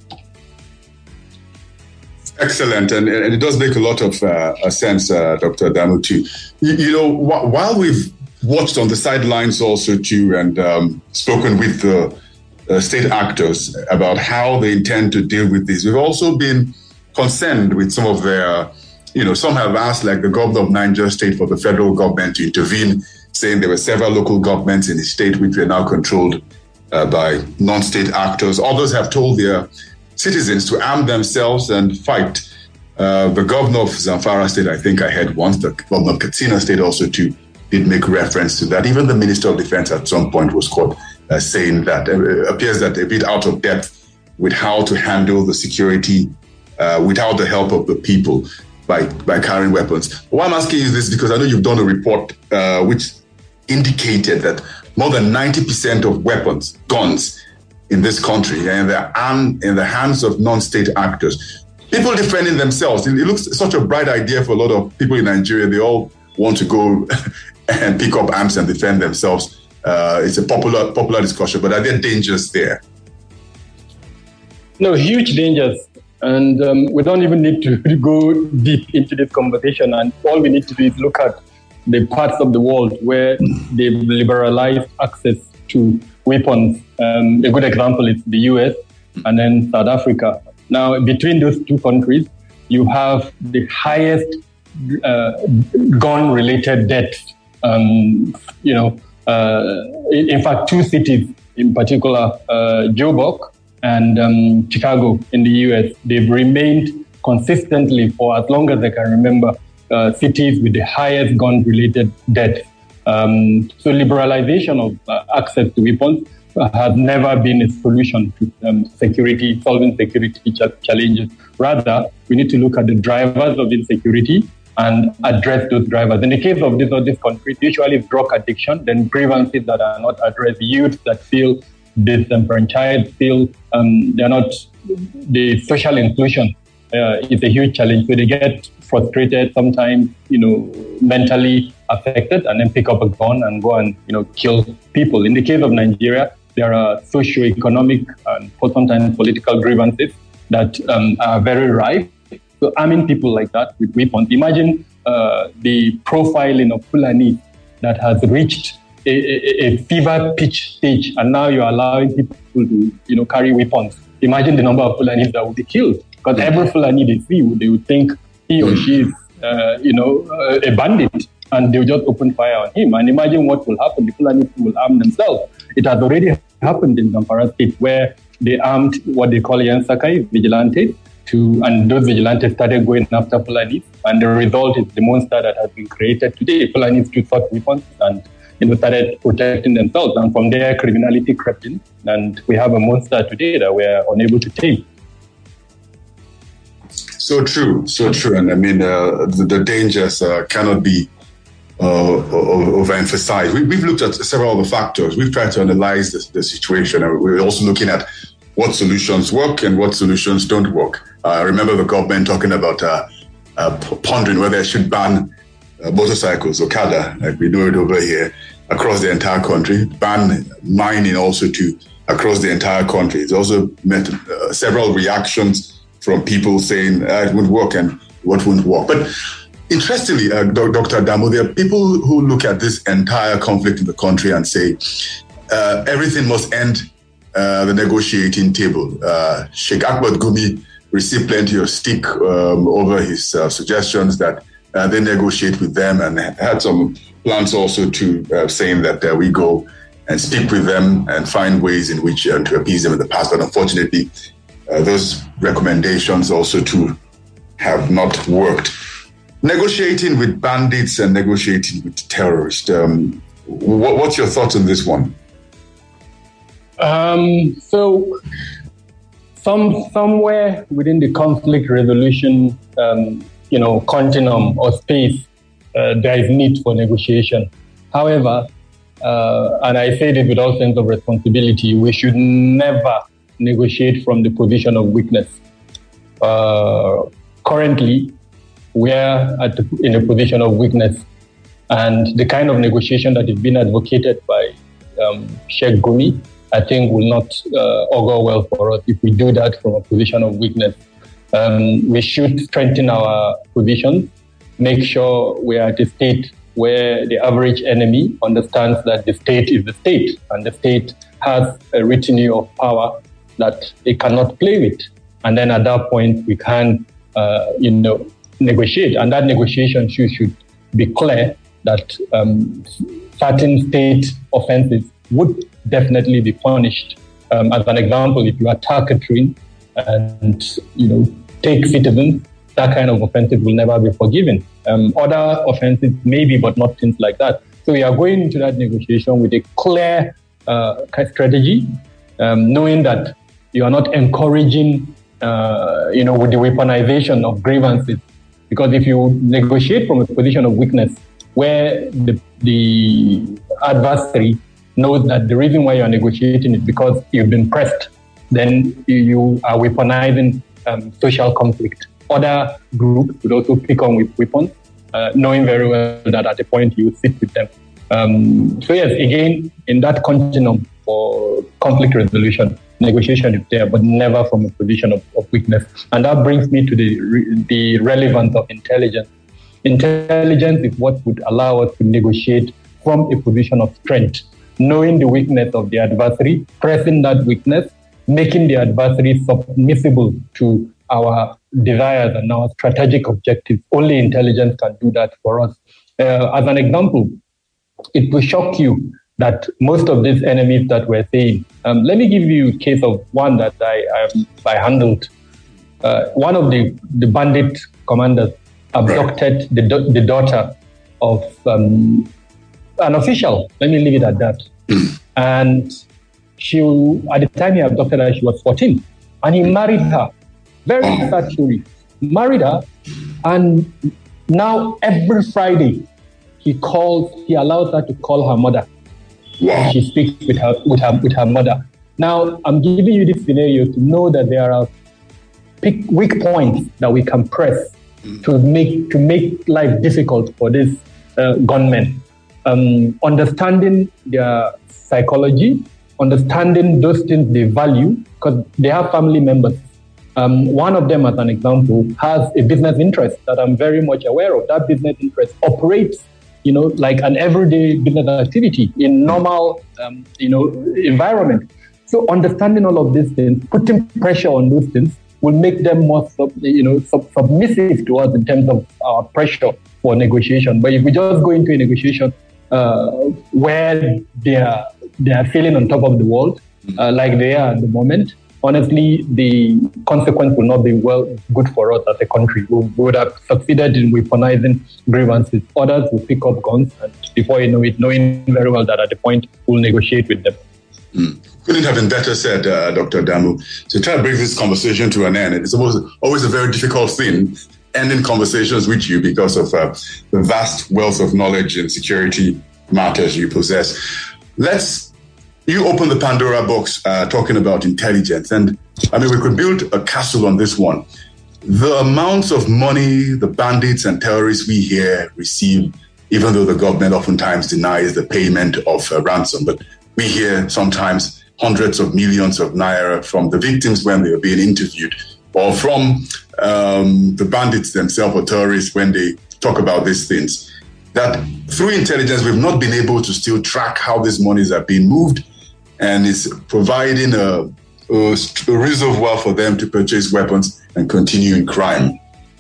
Excellent, and, and it does make a lot of uh, sense, uh, Doctor Damu, too. You, you know, wh- while we've watched on the sidelines also too, and um, spoken with the uh, state actors about how they intend to deal with this, we've also been concerned with some of their, you know, some have asked, like the governor of Niger State, for the federal government to intervene, saying there were several local governments in the state which were now controlled uh, by non-state actors. Others have told their citizens to arm themselves and fight. Uh, the governor of Zamfara State, I think I heard once, the governor of Katsina State also too, did make reference to that. Even the Minister of Defense at some point was caught uh, saying that. It appears that a bit out of depth with how to handle the security uh, without the help of the people by, by carrying weapons. Why I'm asking you this, because I know you've done a report uh, which indicated that more than ninety percent of weapons, guns, in this country, and they're in the hands of non-state actors. people defending themselves. It, it looks such a bright idea for a lot of people in Nigeria. They all want to go and pick up arms and defend themselves. Uh, it's a popular popular discussion, but are there dangers there? No, huge dangers. And um, we don't even need to go deep into this conversation. And all we need to do is look at the parts of the world where they've liberalized access to weapons. Um, a good example is the U S and then South Africa. Now, between those two countries, you have the highest uh, gun-related deaths. Um, you know, uh, in, in fact, two cities in particular, uh, Joburg and um, Chicago in the U S, they've remained consistently for as long as I can remember, uh, cities with the highest gun-related deaths. Um, so liberalization of uh, access to weapons has never been a solution to um, security, solving security ch- challenges. Rather, we need to look at the drivers of insecurity and address those drivers. In the case of this or this country, usually it's drug addiction, then grievances that are not addressed, youth that feel disenfranchised, feel um, they're not, the social inclusion uh, is a huge challenge. So they get frustrated, sometimes, you know, mentally affected, and then pick up a gun and go and, you know, kill people. In the case of Nigeria, there are socio-economic and sometimes political grievances that um, are very rife. So arming people like that with weapons. Imagine uh, the profiling of Fulani that has reached a, a, a fever pitch stage, and now you're allowing people to, you know, carry weapons. Imagine the number of Fulanis that would be killed, because every Fulani they see, they would think he or she is, uh, you know, uh, a bandit, and they'll just open fire on him. And imagine what will happen. The Fulani will arm themselves. It has already happened in Zamfara State, where they armed what they call Yan Sakai vigilantes, to, and those vigilantes started going after Fulanis, and the result is the monster that has been created today. Fulanis took such weapons and, you know, started protecting themselves, and from there criminality crept in, and we have a monster today that we are unable to tame. So true, so true, and I mean uh, the, the dangers uh, cannot be uh, overemphasized. We, we've looked at several of the factors. We've tried to analyze the, the situation, and we're also looking at what solutions work and what solutions don't work. I uh, remember the government talking about uh, uh, pondering whether they should ban uh, motorcycles, Okada, like we do it over here, across the entire country, ban mining also to across the entire country. It's also met uh, several reactions from people saying uh, it would work and what wouldn't work. But interestingly, uh, Doctor Adamu, there are people who look at this entire conflict in the country and say uh, everything must end uh, the negotiating table. Uh, Sheikh Ahmed Gumi received plenty of stick um, over his uh, suggestions that uh, they negotiate with them, and had some plans also to uh, saying that uh, we go and speak with them and find ways in which uh, to appease them in the past. But unfortunately, uh, those recommendations also too have not worked. Negotiating with bandits and negotiating with terrorists. Um, what, what's your thoughts on this one? Um, so, some somewhere within the conflict resolution, um, you know, continuum or space, uh, there is need for negotiation. However, uh, and I say this with all sense of responsibility, we should never negotiate from the position of weakness. Uh, currently, we are at the, in a position of weakness, and the kind of negotiation that is being advocated by um, Sheikh Gumi, I think, will not uh, augur well for us if we do that from a position of weakness. Um, we should strengthen our positions, make sure we are at a state where the average enemy understands that the state is the state, and the state has a retinue of power that it cannot play with. And then at that point, we can, uh, you know, negotiate. And that negotiation should, should be clear that um, certain state offenses would definitely be punished. Um, as an example, if you attack a train and, you know, take citizens, that kind of offenses will never be forgiven. Um, other offenses maybe, but not things like that. So we are going into that negotiation with a clear uh, strategy, um, knowing that you are not encouraging, uh, you know, with the weaponization of grievances. Because if you negotiate from a position of weakness, where the, the adversary knows that the reason why you are negotiating is because you've been pressed, then you are weaponizing um, social conflict. Other groups would also pick on with weapons, uh, knowing very well that at a point you would sit with them. Um, so yes, again, in that continuum for conflict resolution, negotiation is there, but never from a position of, of weakness. And that brings me to the re- the relevance of intelligence. Intelligence is what would allow us to negotiate from a position of strength, knowing the weakness of the adversary, pressing that weakness, making the adversary submissible to our desires and our strategic objectives. Only intelligence can do that for us. Uh, as an example, it will shock you that most of these enemies that we're seeing, um, let me give you a case of one that I, I, I handled. Uh, one of the, the bandit commanders abducted the, the daughter of um, an official. Let me leave it at that. And she, at the time he abducted her, she was fourteen. And he married her. Very sad story. Married her, and now every Friday he calls, he allows her to call her mother. Yeah. She speaks with her, with her, with her mother. Now, I'm giving you this scenario to know that there are pick, weak points that we can press mm. to make to make life difficult for these uh, gunmen. Um, understanding their psychology, understanding those things they value, because they have family members. Um, one of them, as an example, has a business interest that I'm very much aware of. That business interest operates, you know, like an everyday business activity in normal, um, you know, environment. So understanding all of these things, putting pressure on those things will make them more, sub, you know, sub- submissive to us in terms of our pressure for negotiation. But if we just go into a negotiation uh, where they are they are feeling on top of the world, uh, like they are at the moment, honestly, the consequence will not be well good for us as a country. We would have succeeded in weaponizing grievances. Others will pick up guns, and before you know it, knowing very well that at the point we'll negotiate with them. Mm. Couldn't have been better said, uh, Doctor Adamu. To try to bring this conversation to an end, it's always, always a very difficult thing, ending conversations with you because of uh, the vast wealth of knowledge and security matters you possess. Let's You open the Pandora box uh, talking about intelligence. And I mean, we could build a castle on this one. The amounts of money the bandits and terrorists we hear receive, even though the government oftentimes denies the payment of uh, ransom, but we hear sometimes hundreds of millions of naira from the victims when they are being interviewed, or from um, the bandits themselves or terrorists when they talk about these things. That through intelligence, we've not been able to still track how these monies are being moved, and it's providing a, a, a reservoir for them to purchase weapons and continue in crime.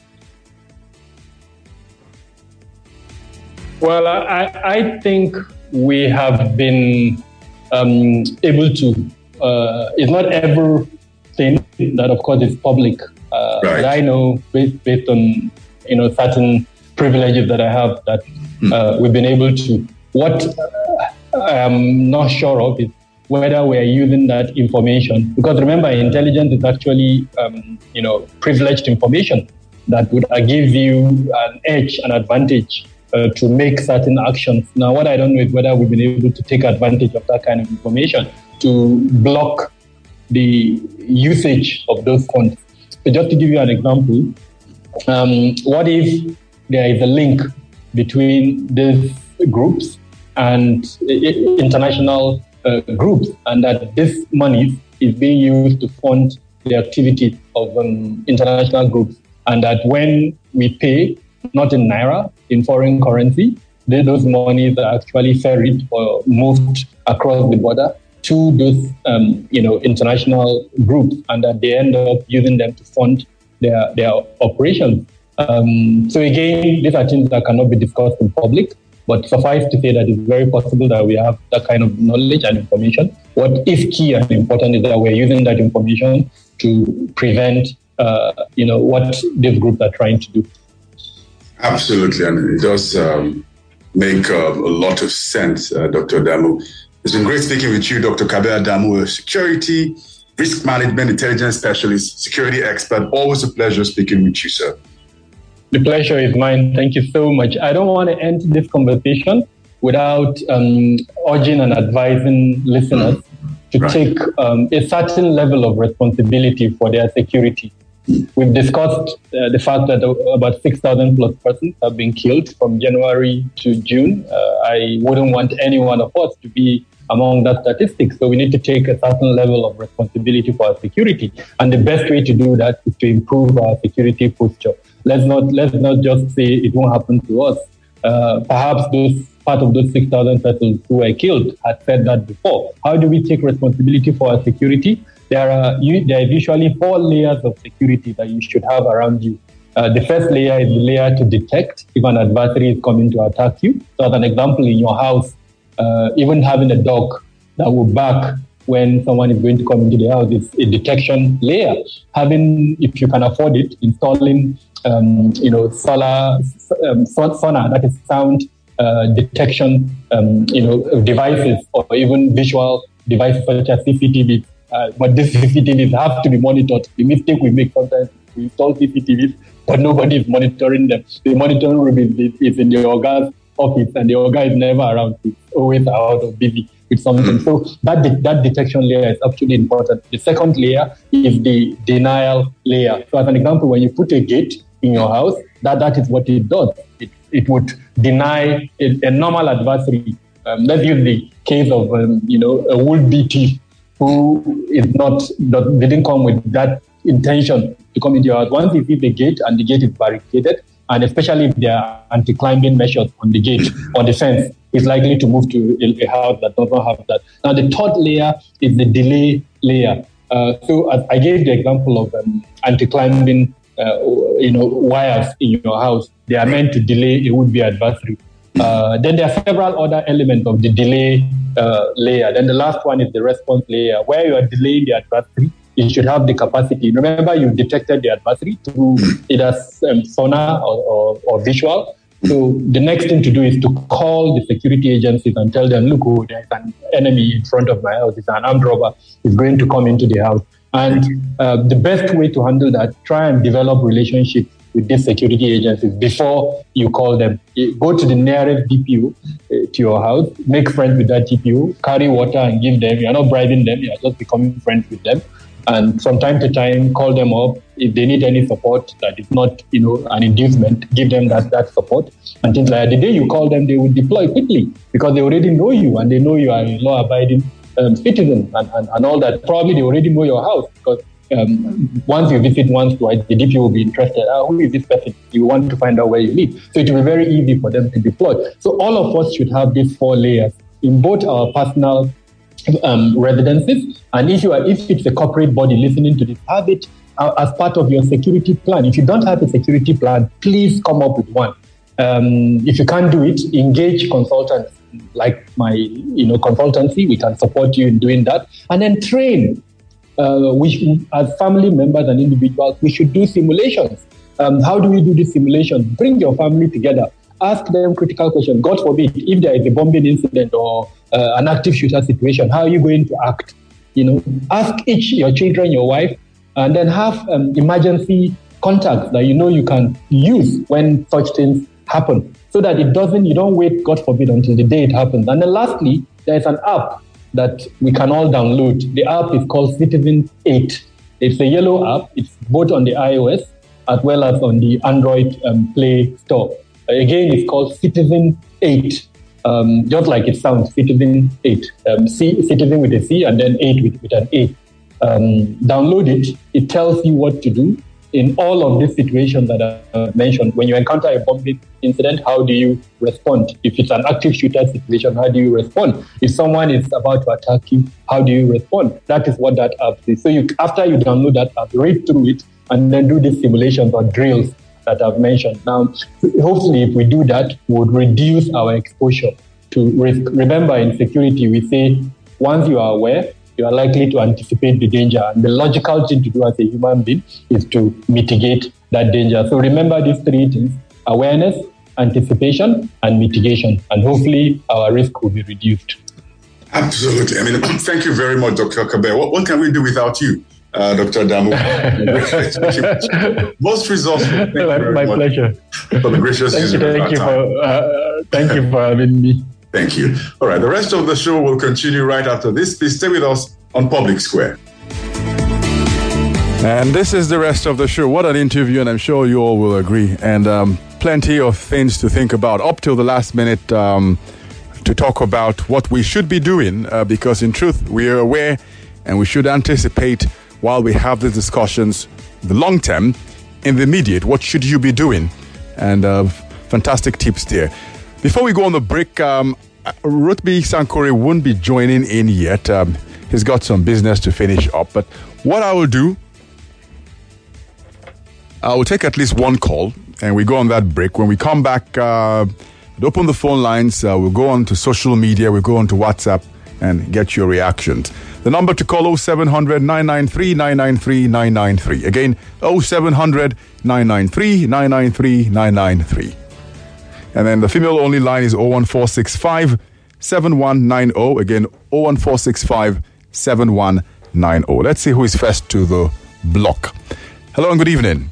Well, I, I think we have been um, able to, uh, it's not everything that, of course, is public. Uh, right. But I know, based, based on, you know, certain privileges that I have, that uh, we've been able to. What uh, I'm not sure of is whether we're using that information, because remember, intelligence is actually, um, you know, privileged information that would uh, give you an edge, an advantage uh, to make certain actions. Now, what I don't know is whether we've been able to take advantage of that kind of information to block the usage of those funds. So just to give you an example, um, what if there is a link between these groups and international uh, groups, and that this money is being used to fund the activities of um, international groups, and that when we pay, not in naira, in foreign currency, then those monies are actually ferried or moved across the border to those um, you know, international groups, and that they end up using them to fund their their operations. Um, so again, these are things that cannot be discussed in public, but suffice to say that it's very possible that we have that kind of knowledge and information. What is key and important is that we're using that information to prevent, uh, you know, what these groups are trying to do. Absolutely, and it does um, make uh, a lot of sense, uh, Doctor Adamu. It's been great speaking with you, Doctor Kabir Adamu, a security, risk management, intelligence specialist, security expert. Always a pleasure speaking with you, sir. The pleasure is mine. Thank you so much. I don't want to end this conversation without um, urging and advising listeners to right. take um, a certain level of responsibility for their security. We've discussed uh, the fact that about six thousand plus persons have been killed from January to June. Uh, I wouldn't want any one of us to be among that statistics. So we need to take a certain level of responsibility for our security. And the best way to do that is to improve our security posture. Let's not, let's not just say it won't happen to us. Uh, perhaps those part of those six thousand persons who were killed had said that before. How do we take responsibility for our security? There are, you, there are usually four layers of security that you should have around you. Uh, the first layer is the layer to detect if an adversary is coming to attack you. So as an example, in your house, uh, even having a dog that will bark when someone is going to come into the house is a detection layer. Having, if you can afford it, installing um, you know, solar, um, sonar, that is sound uh, detection um, you know, devices, or even visual devices such as C C T V. Uh, but these C C T Vs have to be monitored. The mistake we make sometimes, we install C C T Vs, but nobody is monitoring them. The monitoring room is, is in the Oga's office, and the Oga is never around. He's always out or busy with something. So that de- that detection layer is absolutely important. The second layer is the denial layer. So as an example, when you put a gate in your house, that, that is what it does. It, it would deny a, a normal adversary. Um, let's use the case of um, you know a would-be thief who is not, that didn't come with that intention to come into your house. Once you see the gate and the gate is barricaded, and especially if there are anti-climbing measures on the gate or the fence, is likely to move to a, a house that does not have that. Now, the third layer is the delay layer. Uh, so as I gave the example of um, anti-climbing uh, you know, wires in your house. They are meant to delay a would-be adversary. Uh, then there are several other elements of the delay uh, layer. Then the last one is the response layer, where you are delaying the adversary. You should have the capacity. Remember, you detected the adversary through either um, sonar or, or, or visual. So the next thing to do is to call the security agencies and tell them, look, oh, there's an enemy in front of my house. It's an armed robber. He's going to come into the house. And uh, the best way to handle that, try and develop relationships with these security agencies before you call them. Go to the nearest D P O uh, to your house, make friends with that D P O, carry water and give them. You're not bribing them, you're just becoming friends with them. And from time to time, call them up. If they need any support that is not, you know, an inducement, give them that, that support and things like that. The day you call them, they will deploy quickly because they already know you and they know you are a law-abiding um, citizen and, and, and all that. Probably they already know your house because um, once you visit once, twice, the D P O will be interested. Ah, who is this person? You want to find out where you live. So it will be very easy for them to deploy. So all of us should have these four layers in both our personal Um, residences, and if you are, if it's a corporate body listening to this, have it uh, as part of your security plan. If you don't have a security plan, please come up with one. Um, if you can't do it, engage consultants like my, you know, consultancy. We can support you in doing that, and then train. Uh, we should, as family members and individuals, we should do simulations. Um, how do we do this simulation? Bring your family together. Ask them critical questions. God forbid, if there is a bombing incident or uh, an active shooter situation, how are you going to act? You know, ask each your children, your wife, and then have um, emergency contacts that you know you can use when such things happen, so that it doesn't. You don't wait, God forbid, until the day it happens. And then lastly, there is an app that we can all download. The app is called Citizen eight. It's a yellow app. It's both on the iOS as well as on the Android um, Play Store. Again, it's called Citizen eight, um, just like it sounds, Citizen eight. Um, C, Citizen with a C and then eight with, with an A. Um, download it. It tells you what to do in all of these situations that I mentioned. When you encounter a bombing incident, how do you respond? If it's an active shooter situation, how do you respond? If someone is about to attack you, how do you respond? That is what that app is. So you, after you download that app, read through it and then do these simulations or drills that I've mentioned. Now, hopefully, if we do that, we would reduce our exposure to risk. Remember, in security, we say once you are aware, you are likely to anticipate the danger. And the logical thing to do as a human being is to mitigate that danger. So remember these three things: awareness, anticipation, and mitigation. And hopefully, our risk will be reduced. Absolutely. I mean, thank you very much, Doctor Kabir. What, what can we do without you? Uh, Doctor Adamu, most resourceful. Thank my you my pleasure. For the gracious thank you, thank you for uh, thank you for having me. Thank you. All right, the rest of the show will continue right after this. Please stay with us on Public Square. And this is the rest of the show. What an interview, and I'm sure you all will agree. And um, plenty of things to think about up till the last minute um, to talk about what we should be doing, uh, because in truth, we are aware and we should anticipate while we have these discussions, the long term, in the immediate, what should you be doing? And uh, fantastic tips there. Before we go on the break, um, Rotimi Sankore won't be joining in yet. Um, he's got some business to finish up. But what I will do, I will take at least one call, and we go on that break. When we come back, uh, we'll open the phone lines. Uh, we'll go on to social media. We'll go on to WhatsApp and get your reactions. The number to call oh seven hundred, nine nine three, nine nine three, nine nine three. Again, oh seven hundred, nine nine three, nine nine three, nine nine three. And then the female-only line is oh one four six five, seven one nine oh. Again, oh one four six five, seven one nine oh. Let's see who is first to the block. Hello and good evening.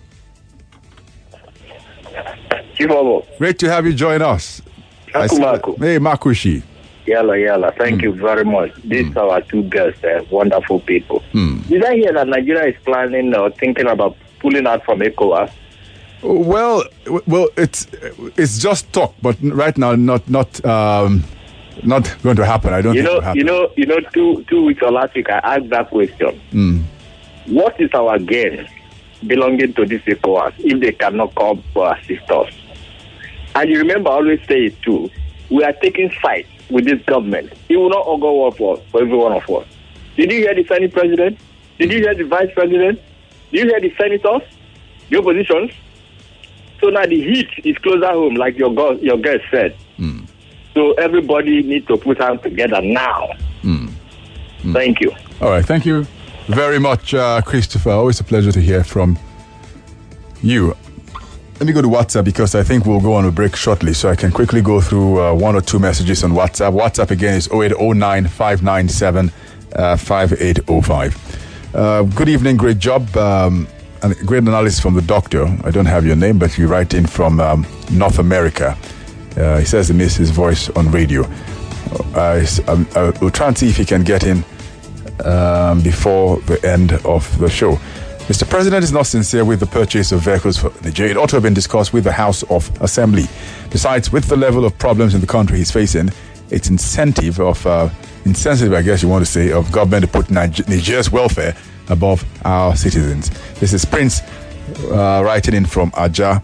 Great to have you join us. Marco, Marco. Hey, Makushi. Yalla, yalla. Thank mm. you very much. These mm. are our two guests, uh, wonderful people. Mm. Did I hear that Nigeria is planning or thinking about pulling out from ECOWAS? Well, well, it's it's just talk, but right now, not not um, not going to happen. I don't. You think know, it will happen. you know, you know. Two two weeks or last week, I asked that question. Mm. What is our gain belonging to this ECOWAS if they cannot come for assist us? And you remember, I always say it too. We are taking sides with this government. It will not all go well for, for every one of us. Did you hear the Senate president? Did you hear the vice president? Did you hear the senators? The oppositions? So now the heat is closer home, like your go- your guest said. Mm. So everybody needs to put hands together now. Mm. Mm. Thank you. All right. Thank you very much, uh, Christopher. Always a pleasure to hear from you. Let me go to WhatsApp because I think we'll go on a break shortly, so I can quickly go through uh, one or two messages on WhatsApp. WhatsApp again is oh eight oh nine, five nine seven, five eight oh five. Uh, good evening, great job. Um, and great analysis from the doctor. I don't have your name, but you write in from um, North America. Uh, he says he missed his voice on radio. Uh, um, uh, we'll try and see if he can get in um, before the end of the show. Mister President is not sincere with the purchase of vehicles for Nigeria. It ought to have been discussed with the House of Assembly. Besides, with the level of problems in the country he's facing, it's incentive of, uh, insensitive, I guess you want to say, of government to put Niger- Nigeria's welfare above our citizens. This is Prince uh, writing in from Aja.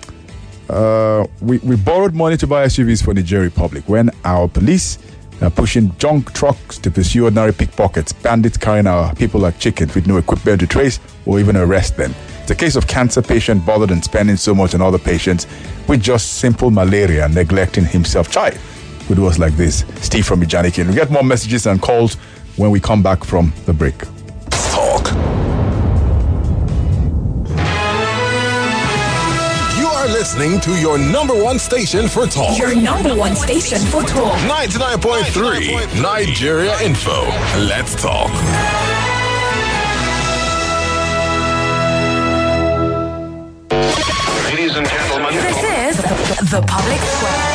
Uh, we, we borrowed money to buy S U Vs for Nigeria Republic when our police are pushing junk trucks to pursue ordinary pickpockets, bandits carrying our people like chickens with no equipment to trace or even arrest them. It's a case of cancer patient bothered and spending so much on other patients with just simple malaria and neglecting himself. Chai, who was like this. Steve from Ijanikin. We get more messages and calls when we come back from the break. Talk. You are listening to your number one station for talk. Your number one station for talk. ninety-nine point three Nigeria Info. Let's talk. Ladies and gentlemen, This is The Public Square.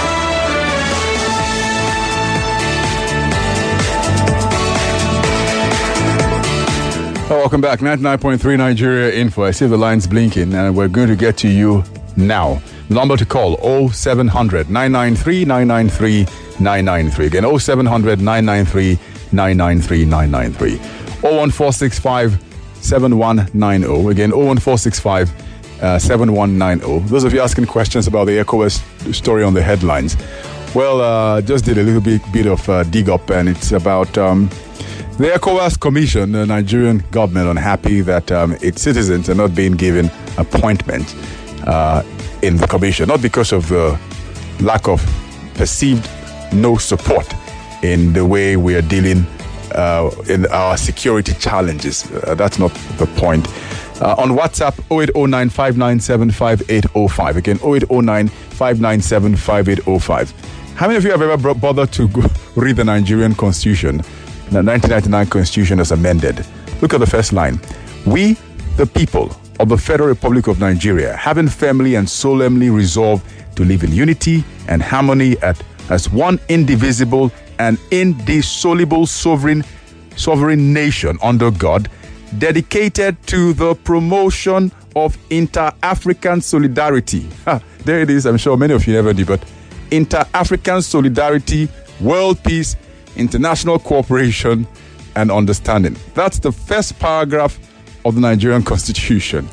Oh, welcome back. ninety-nine point three Nigeria Info. I see the lines blinking, and we're going to get to you now. Number to call, oh seven hundred, nine nine three, nine nine three, nine nine three. Again, oh seven hundred, nine nine three, nine nine three, nine nine three. oh one four six five, seven one nine oh. Again, oh one four six five, seven one nine oh. Those of you asking questions about the ECOWAS story on the headlines. Well, uh, just did a little bit, bit of uh, dig up, and it's about um, the ECOWAS Commission, the Nigerian government, unhappy that um, its citizens are not being given appointment uh, in the commission, not because of the lack of perceived no support in the way we are dealing uh, in our security challenges. Uh, that's not the point. Uh, on WhatsApp, oh eight oh nine, five nine seven, five eight oh five. Again, oh eight oh nine, five nine seven, five eight oh five. How many of you have ever bothered to go read the Nigerian Constitution? The nineteen ninety-nine Constitution is amended. Look at the first line. We, the people of the Federal Republic of Nigeria, having firmly and solemnly resolved to live in unity and harmony at, as one indivisible and indissoluble sovereign, sovereign nation under God, dedicated to the promotion of inter-African solidarity. Ha, there it is. I'm sure many of you never knew, but inter-African solidarity, world peace, international cooperation, and understanding. That's the first paragraph of the Nigerian Constitution.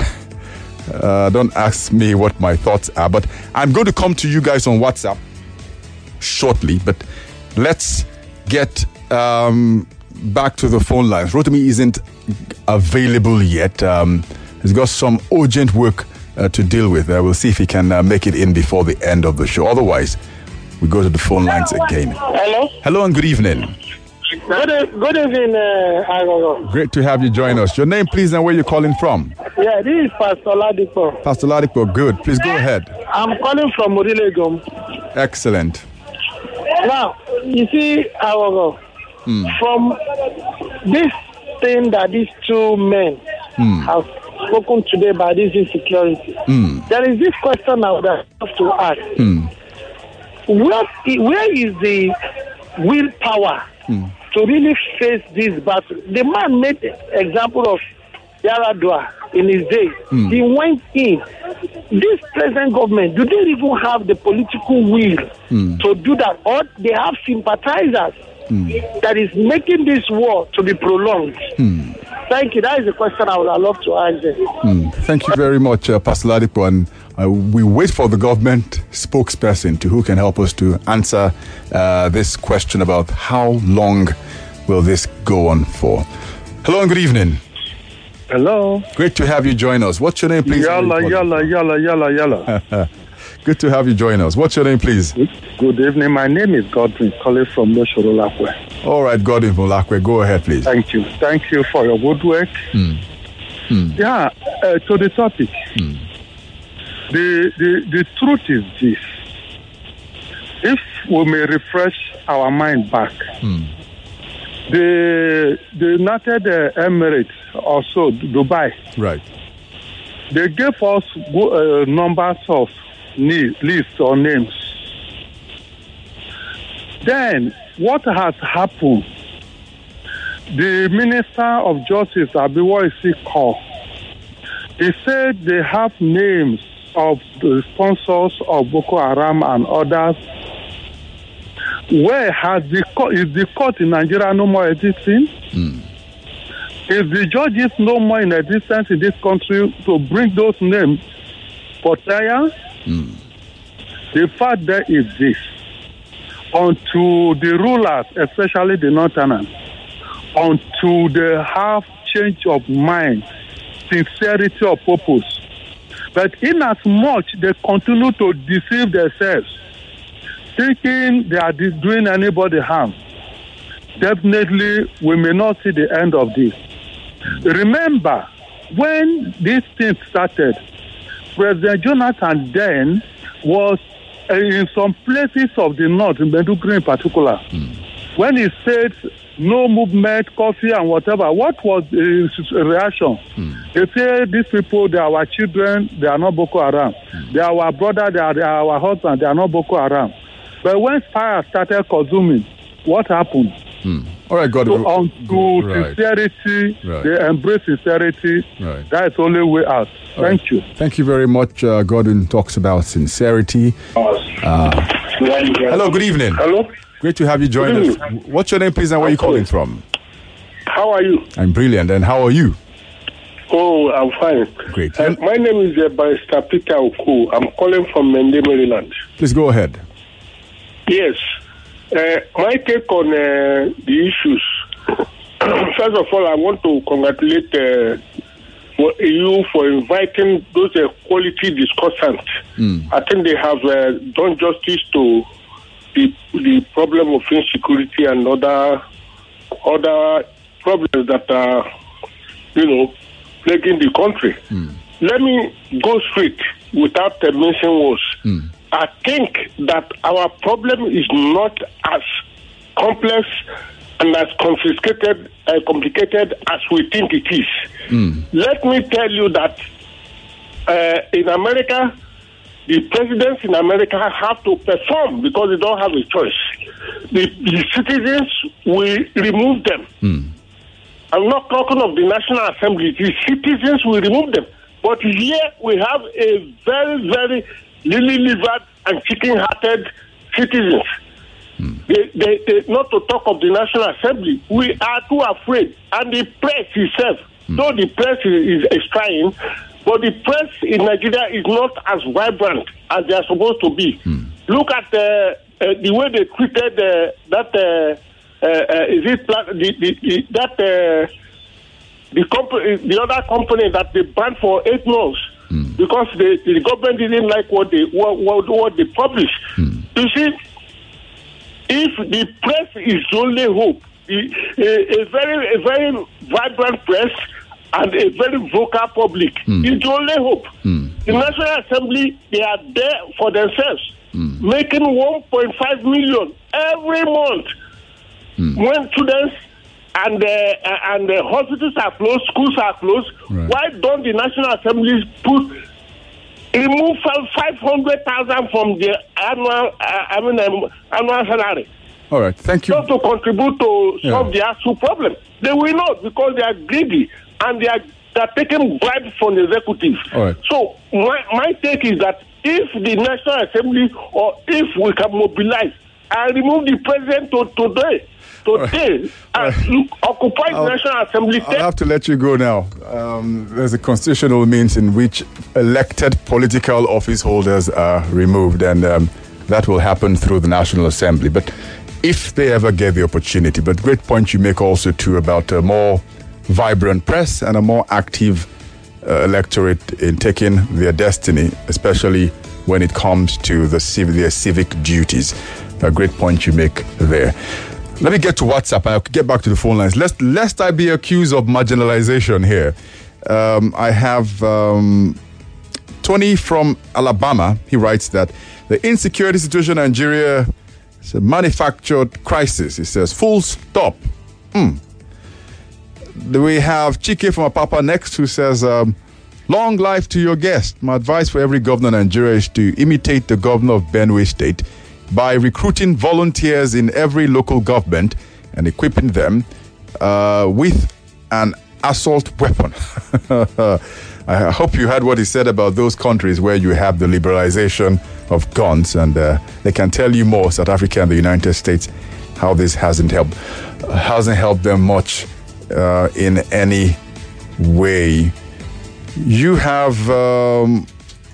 Uh, don't ask me what my thoughts are, but I'm going to come to you guys on WhatsApp shortly. But let's get um, back to the phone lines. Rotimi isn't available yet. Um, he's got some urgent work uh, to deal with. Uh, we'll see if he can uh, make it in before the end of the show. Otherwise, we go to the phone lines again. Hello. Hello and good evening. Good, good evening, uh, Agogo. Great to have you join us. Your name, please, and where you're calling from. Yeah, this is Pastor Ladipo. Pastor Ladipo, good. Please go ahead. I'm calling from Murilegum. Excellent. Now, you see, Agogo, Hmm. from this thing that these two men Hmm. have spoken today about this insecurity, Hmm. there is this question I would have to ask. Hmm. What, i- where is the willpower Hmm. to really face this battle? The man made example of Yaradua in his day. Hmm. He went in. This present government, do they even have the political will Hmm. to do that? Or they have sympathizers Hmm. that is making this war to be prolonged? Hmm. Thank you. That is the question I would have loved to answer. Hmm. Thank you very much, uh, Pastor Ladipo. And uh, we wait for the government spokesperson to who can help us to answer uh, this question about how long will this go on for. Hello and good evening. Hello. Great to have you join us. What's your name, please? Yalla, yalla, yalla, yalla, yalla. Good to have you join us. What's your name, please? Good evening. My name is Godwin, calling from Loshorolakwe. All right, Godwin from Lakwe. Go ahead, please. Thank you. Thank you for your good work. Hmm. Hmm. Yeah, uh, to the topic. Hmm. The, the, the truth is this. If we may refresh our mind back, Hmm. the, the United uh, Emirates, also Dubai, Right. they gave us uh, numbers of ne- lists or names. Then, what has happened? The Minister of Justice, Abiwa Isiko, he said they have names of the sponsors of Boko Haram and others. Where has the court, is the court in Nigeria no more existing? Hmm. Is the judges no more in existence in this country to bring those names for trial? Hmm. The fact there is this. Until the rulers, especially the northerners, until they have change of mind, sincerity of purpose. But in as much they continue to deceive themselves, thinking they are doing anybody harm, definitely we may not see the end of this. Remember, when this thing started, President Jonathan then was uh, in some places of the north, in Maiduguri in particular, mm. when he said no movement, coffee and whatever, what was his reaction? Mm. They say these people, they are our children, they are not Boko Haram. Mm. They are our brother, they are, they are our husband, they are not Boko Haram. But when fire started consuming, what happened? Hmm. All right, God. So unto right. sincerity, right. they embrace sincerity. Right. That is the only way out. All Thank right. you. Thank you very much. Uh, Godwin talks about sincerity. Uh, hello, good evening. Hello. Great to have you join us. What's your name, please, and where are you calling from? How are you? I'm brilliant. And how are you? Oh, I'm fine. Great. Uh, my name is uh, Barrister Peter Oku. I'm calling from Mende, Maryland. Please go ahead. Yes. Uh, my take on uh, the issues. First of all, I want to congratulate uh, for you for inviting those uh, quality discussants. Mm. I think they have uh, done justice to the the problem of insecurity and other other problems that are, you know, plaguing the country. Mm. Let me go straight without uh, mentioning words. Mm. I think that our problem is not as complex and as confiscated, uh, complicated as we think it is. Mm. Let me tell you that uh, in America, the presidents in America have to perform because they don't have a choice. The, the citizens will remove them. Mm. I'm not talking of the National Assembly. The citizens will remove them. But here we have a very, very lily-livered and chicken-hearted citizens. Hmm. They, they, they, not to talk of the National Assembly. We are too afraid. And the press itself, hmm. though the press is, is trying, but the press in Nigeria is not as vibrant as they are supposed to be. Hmm. Look at uh, uh, the way they treated uh, that. Uh, uh, uh, is it the, the, the, that uh, the company, the other company that they banned for eight months hmm. because the, the government didn't like what they what what, what they published. Hmm. You see, if the press is only hope, the, a, a very a very vibrant press and a very vocal public mm. is the only hope. Mm. The National Assembly, they are there for themselves, mm. making one point five million every month. Mm. When students and uh, and uh, hospitals are closed, schools are closed, right. Why don't the National Assembly put remove five hundred thousand from the annual uh, I mean um, annual salary? All right, thank you. Just to contribute to yeah. solve the actual problem. They will not because they are greedy. And they are, they are taking bribes from the executive. All right. So my, my take is that if the National Assembly or if we can mobilize and remove the president to, today, today, right. and right. occupy I'll, the National Assembly. I'll have to let you go now. Um, there's a constitutional means in which elected political office holders are removed, and um, that will happen through the National Assembly. But if they ever get the opportunity, but great point you make also too about uh, more vibrant press and a more active uh, electorate in taking their destiny, especially when it comes to the civ- their civic duties. A great point you make there. Let me get to WhatsApp and I'll get back to the phone lines. Lest, lest I be accused of marginalization here. Um, I have um, Tony from Alabama. He writes that the insecurity situation in Nigeria is a manufactured crisis. He says, full stop. Hmm. We have Chike from Apapa next, who says, um, long life to your guest. My advice for every governor in Nigeria is to imitate the governor of Benue State by recruiting volunteers in every local government and equipping them uh, with an assault weapon. I hope you heard what he said about those countries where you have the liberalization of guns, and uh, they can tell you more, South Africa and the United States, how this hasn't helped, uh, hasn't helped them much. Uh, in any way. You have um,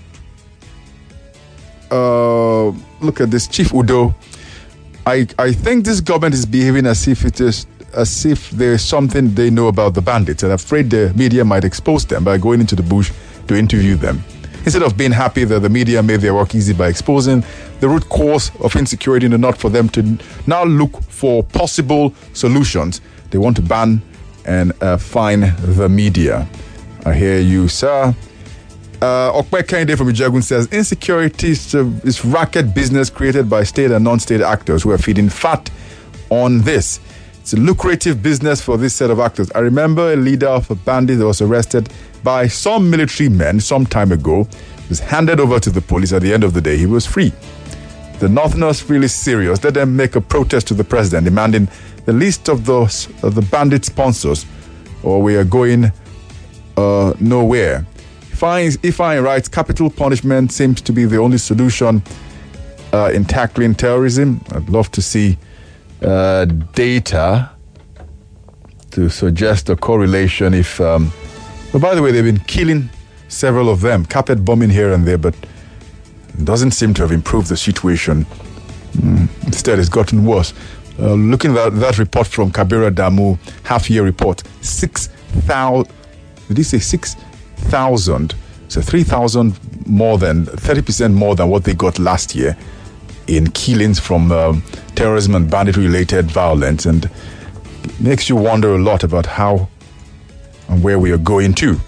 uh, look at this, Chief Udo. I I think this government is behaving as if it is as if there's something they know about the bandits, and I'm afraid the media might expose them by going into the bush to interview them. Instead of being happy that the media made their work easy by exposing the root cause of insecurity and not for them to now look for possible solutions, they want to ban and uh, fine the media. I hear you, sir. Uh, Okpe Kende from Ijagun says, insecurity is, uh, is racket business created by state and non-state actors who are feeding fat on this. It's a lucrative business for this set of actors. I remember a leader of a bandit that was arrested by some military men some time ago, was handed over to the police. At the end of the day, he was free. The Northerners really serious. Let them make a protest to the president demanding the list of those of the bandit sponsors, or we are going uh, nowhere. Fines, if I writes, capital punishment seems to be the only solution uh, in tackling terrorism. I'd love to see uh, data to suggest a correlation. If, um, but by the way, they've been killing several of them, carpet bombing here and there, but it doesn't seem to have improved the situation. Mm, instead, it's gotten worse. Uh, looking at that, that report from Kabira Damu, half-year report, six thousand, did he say six thousand? So three thousand more than, thirty percent more than what they got last year in killings from um, terrorism and bandit-related violence, and makes you wonder a lot about how and where we are going to.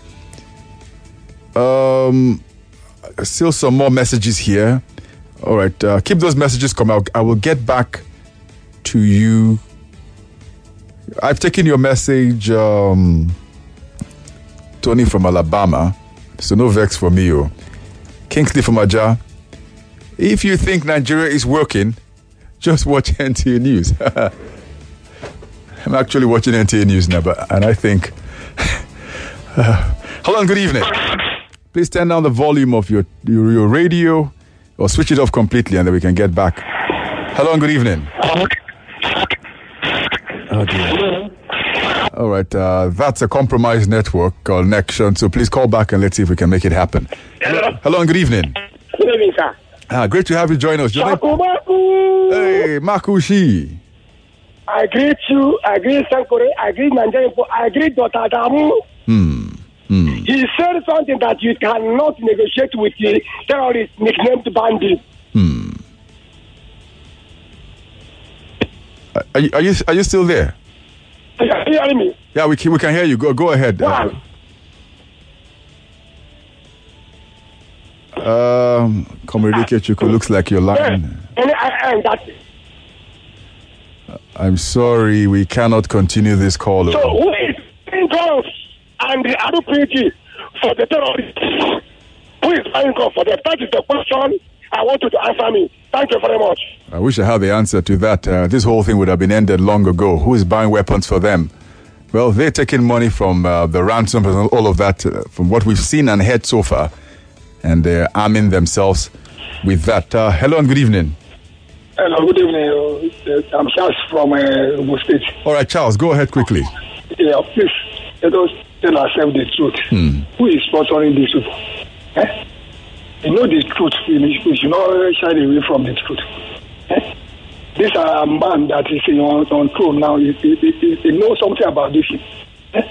Um, still some more messages here. All right, uh, keep those messages coming. I will get back to you. I've taken your message, um, Tony from Alabama. So no vex for me. Oh. Kingsley from Aja. If you think Nigeria is working, just watch N T A News. I'm actually watching N T A News now, but, and I think... Uh, hello and good evening. Please turn down the volume of your, your, your radio or switch it off completely and then we can get back. Hello and good evening. Oh dear. All right, uh, that's a compromised network connection, so please call back and let's see if we can make it happen. Hello, Hello and good evening. Good evening, sir. Ah, great to have you join us. Shaku Maku. Hey, Makushi. I greet you, I greet Sankore, I greet Nigeria, I greet Doctor Adamu. Hmm. Hmm. He said something that you cannot negotiate with the terrorist nicknamed bandit. Hmm. Are you, are you are you still there? Are you hearing me? Yeah, we can, we can hear you. Go go ahead. Wow. Um, Comrade Ikechukwu, looks like your line. And I am that. I'm sorry, we cannot continue this call. So who is buying guns and the R P G for the terrorists? Who is buying guns for them? That is the question I want you to answer me. Thank you very much. I wish I had the answer to that. Uh, this whole thing would have been ended long ago. Who is buying weapons for them? Well, they're taking money from uh, the ransom and all of that, uh, from what we've seen and heard so far, and they're arming themselves with that. Uh, hello and good evening. Hello, good evening. Uh, I'm Charles from uh, Ogun State. All right, Charles, go ahead quickly. Yeah, please, let us tell ourselves the truth. Hmm. Who is sponsoring this people? Eh? You know the truth. We should not shy away from the truth. Eh? This uh, man that is on, on throne now, he, he, he, he knows something about this. Eh?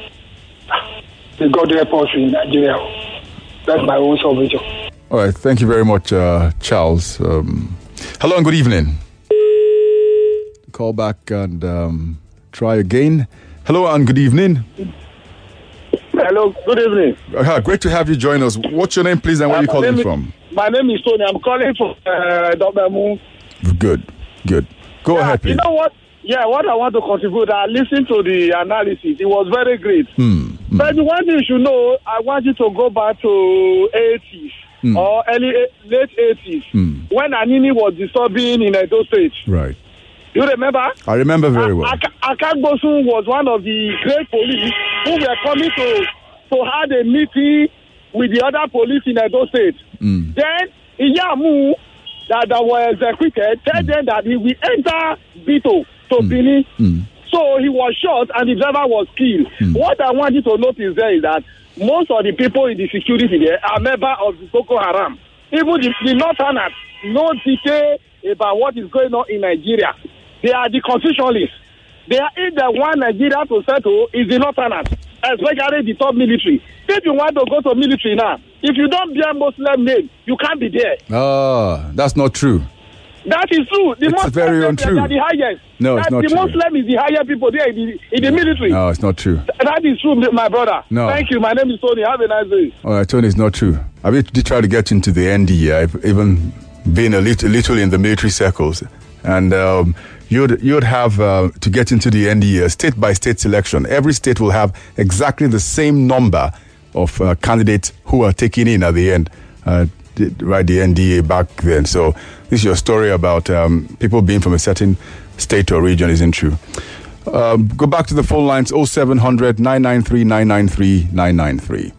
May God help us in Nigeria. That's my own salvation. All right, thank you very much, uh, Charles. Um, hello and good evening. Call back and um, try again. Hello and good evening. Hello, good evening. Uh, great to have you join us. What's your name, please, and where are you calling is, from? My name is Tony. I'm calling from uh, Doctor Moon. Good, good. Go yeah, ahead, please. You know what? Yeah, what I want to contribute, I listened to the analysis. It was very great. Hmm. Hmm. But the one thing you should know, I want you to go back to eighties hmm. or early late eighties hmm. when Anini was disturbing in Edo State. Right. You remember? I remember very well. Akagbosun was one of the great police who were coming to to have a meeting with the other police in Edo State. Mm. Then Iyamu, that, that was executed, told mm. them that he will enter Bito to mm. Benin. Mm. So he was shot and the driver was killed. Mm. What I want you to notice there is that most of the people in the security there are members of the Boko Haram. Even the, the Northerners no detail about what is going on in Nigeria. They are the constitutionalists. They are either one Nigeria to settle is the Northerners, especially the top military. If you want to go to military now, if you don't bear Muslim name, you can't be there. Ah, that's not true. That is true. The it's Muslim very untrue. They are the highest. No, it's that not the true. The Muslim is the higher people there in the, in the military. No, it's not true. That is true, my brother. No. Thank you. My name is Tony. Have a nice day. All right, Tony, it's not true. I mean, did try to get into the N D A. I've even been a little, little in the military circles. And um, you'd you'd have uh, to get into the N D A, state by state selection. Every state will have exactly the same number of uh, candidates who are taken in at the end. Uh, right, the N D A back then. So this is your story about um, people being from a certain state or region isn't true. Um, go back to the phone lines oh seven hundred, nine nine three, nine nine three, nine nine three.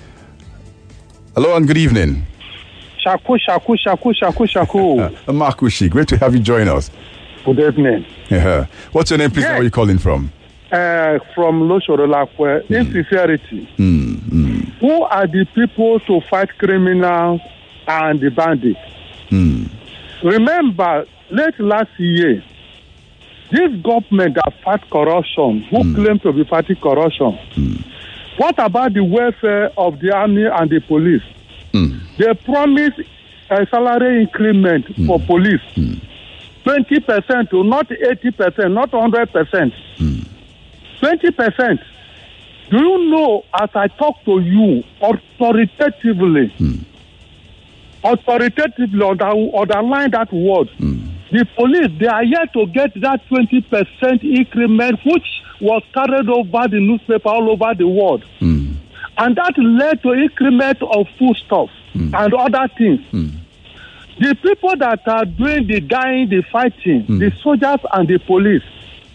Hello and good evening. Shaku, Shaku, Shaku, Shaku, Shaku. Uh, Makushi, great to have you join us. Good evening. Yeah. What's your name, please? Yes. Where are you calling from? Uh, from Loshorodolakwe. Mm. Insincerity. Mm, mm. Who are the people to fight criminals and the bandits? Mm. Remember, late last year, this government that fight corruption, who mm. claim to be fighting corruption, mm. what about the welfare of the army and the police? Mm. They promise a salary increment mm. for police. Mm. twenty percent to not eighty percent, not one hundred percent. Mm. twenty percent. Do you know, as I talk to you, authoritatively, mm. authoritatively, underline that word, mm. the police, they are yet to get that twenty percent increment, which was carried over the newspaper all over the world. Mm. And that led to increment of foodstuff mm. and other things. Mm. The people that are doing the dying, the fighting, mm. the soldiers and the police,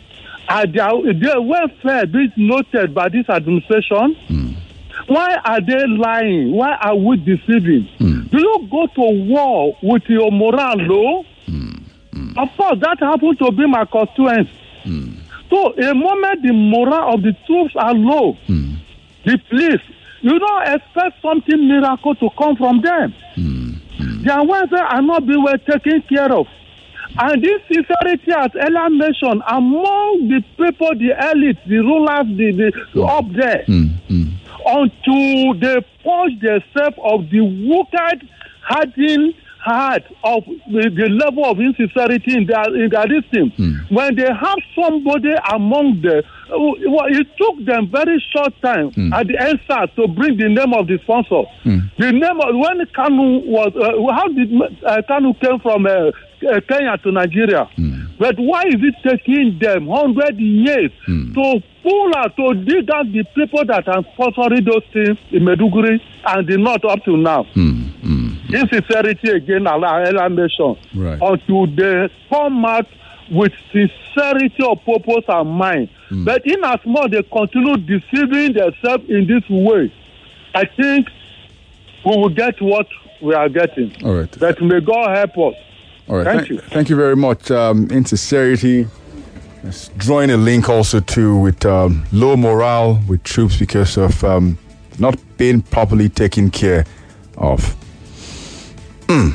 Are their, their welfare being noted by this administration? Mm. Why are they lying? Why are we deceiving? Mm. Do you go to war with your morale low? Mm. Mm. Of course, that happened to be my constituents. Mm. So, a moment the morale of the troops are low, mm. the police, you don't expect something miracle to come from them. Mm. Mm. Their welfare are not being well taken care of. And this sincerity, as Ella mentioned, among the people, the elite, the rulers, the, the mm. up there, mm. Mm. until they purge themselves of the wicked, hardened heart of the, the level of insincerity in their, in their system. Mm. When they have somebody among them, well, it took them very short time mm. at the end start to bring the name of the sponsor. Mm. The name of, when Kanu was, uh, how did uh, Kanu came from uh, uh, Kenya to Nigeria? Mm. But why is it taking them one hundred years mm. to pull out, to dig out the people that are sponsoring those things in Meduguri and the north up to now? Mm. Mm. Insincerity again, I mentioned, right. until they come out with sincerity of purpose and mind. Mm. But in as much they continue deceiving themselves in this way, I think we will get what we are getting. All right. But may God help us. All right. Thank Th- you. Thank you very much. Um, insincerity. Let's drawing a link also to with um, low morale with troops because of um, not being properly taken care of. Mm.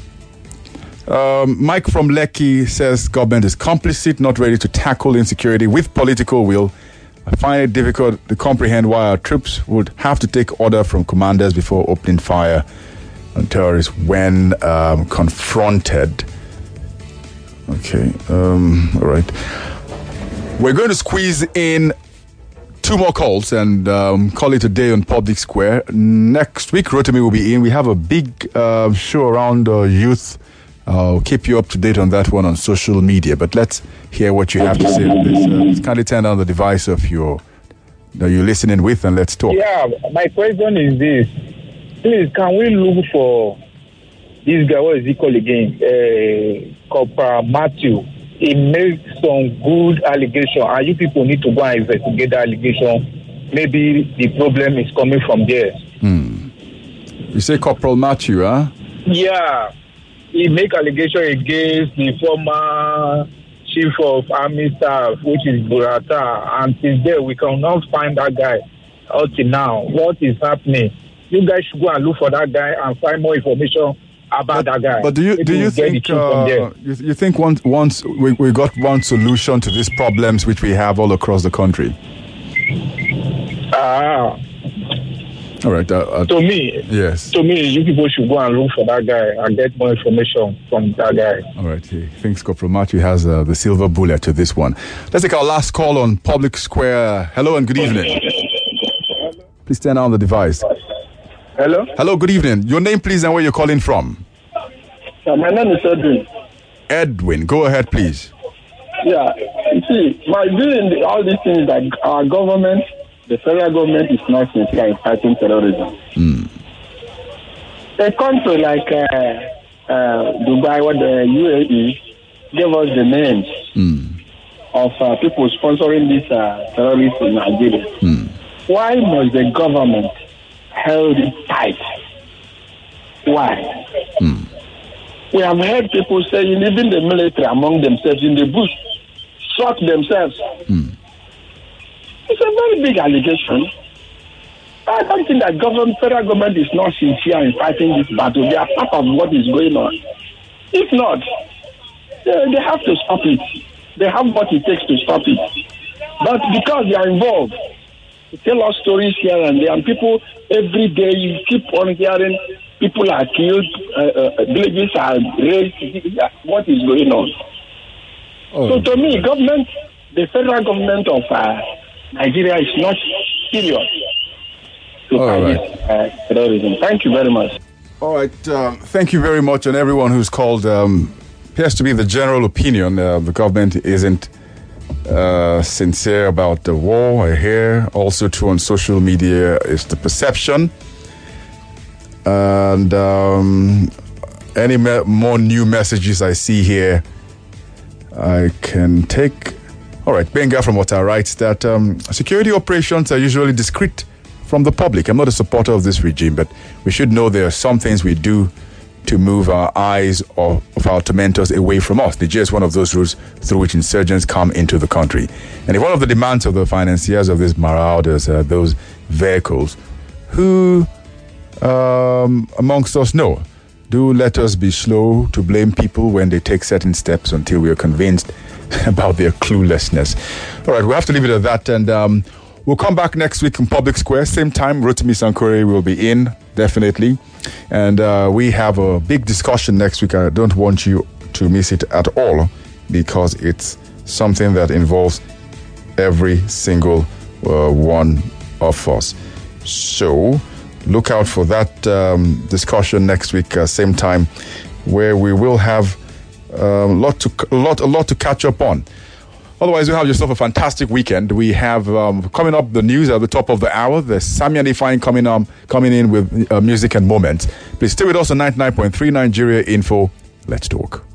Um, Mike from Lekki says government is complicit, not ready to tackle insecurity with political will. I find it difficult to comprehend why our troops would have to take order from commanders before opening fire on terrorists when um, confronted. Okay, um, all right. We're going to squeeze in two more calls and um, call it a day on Public Square. Next week, Rotimi will be in. We have a big uh, show around uh, youth. I'll keep you up to date on that one on social media. But let's hear what you have to say on this. Uh, let's kindly turn down the device of your that you're listening with and let's talk. Yeah, my question is this. Please, can we look for this guy, what is he called again? Uh, Corporal Matthew. He made some good allegation, and you people need to go and investigate the allegation. Maybe the problem is coming from there. Hmm. You say Corporal Matthew, huh? Yeah. He make allegation against the former chief of army staff, which is Burata, and since there we cannot find that guy until now. What is happening? You guys should go and look for that guy and find more information about but, that guy. But do you do you think uh, you, you think once once we, we got one solution to these problems which we have all across the country? Ah. All right. Uh, uh, to me, yes. To me, you people should go and look for that guy and get more information from that guy. All right. He thinks Corporal Matthew has uh, the silver bullet to this one. Let's take our last call on Public Square. Hello and good evening. Please turn on the device. Hello. Hello. Good evening. Your name, please, and where you're calling from. Yeah, my name is Edwin. Edwin, go ahead, please. Yeah. You see, by doing all these things that our government. The federal government is not sincere in fighting terrorism. Mm. A country like uh, uh, Dubai or the U A E gave us the names mm. of uh, people sponsoring these uh, terrorists in Nigeria. Mm. Why must the government hold it tight? Why? Mm. We have heard people saying even the military among themselves in the bush shot themselves. Mm. It's a very big allegation. I don't think that government, federal government is not sincere in fighting this battle. They are part of what is going on. If not, they, they have to stop it. They have what it takes to stop it. But because they are involved, they tell us stories here and there, and people, every day you keep on hearing people are killed, uh, uh, villages are raised. What is going on? Oh. So to me, government, the federal government of uh, Nigeria is not serious to fight right. uh, terrorism. Thank you very much. All right. Um, thank you very much, and everyone who's called. Um, appears to be the general opinion. Uh, the government isn't uh, sincere about the war. I hear also too on social media is the perception, and um, any me- more new messages I see here, I can take All right, Benga from Water writes that um, security operations are usually discreet from the public. I'm not a supporter of this regime, but we should know there are some things we do to move our eyes of, of our tormentors away from us. Nigeria is one of those routes through which insurgents come into the country. And if one of the demands of the financiers of these marauders are those vehicles, who um, amongst us know? Do let us be slow to blame people when they take certain steps until we are convinced about their cluelessness. All right, we'll have to leave it at that, and um, we'll come back next week in Public Square. Same time, Rotimi Sankore will be in, definitely. And uh, we have a big discussion next week. I don't want you to miss it at all, because it's something that involves every single uh, one of us. So look out for that um, discussion next week, uh, same time, where we will have a um, lot to a lot a lot to catch up on. Otherwise, you have yourself a fantastic weekend. We have um, coming up the news at the top of the hour. There's Samian Ifeanyi coming um coming in with uh, music and moments. Please stay with us on ninety-nine point three Nigeria Info. Let's talk.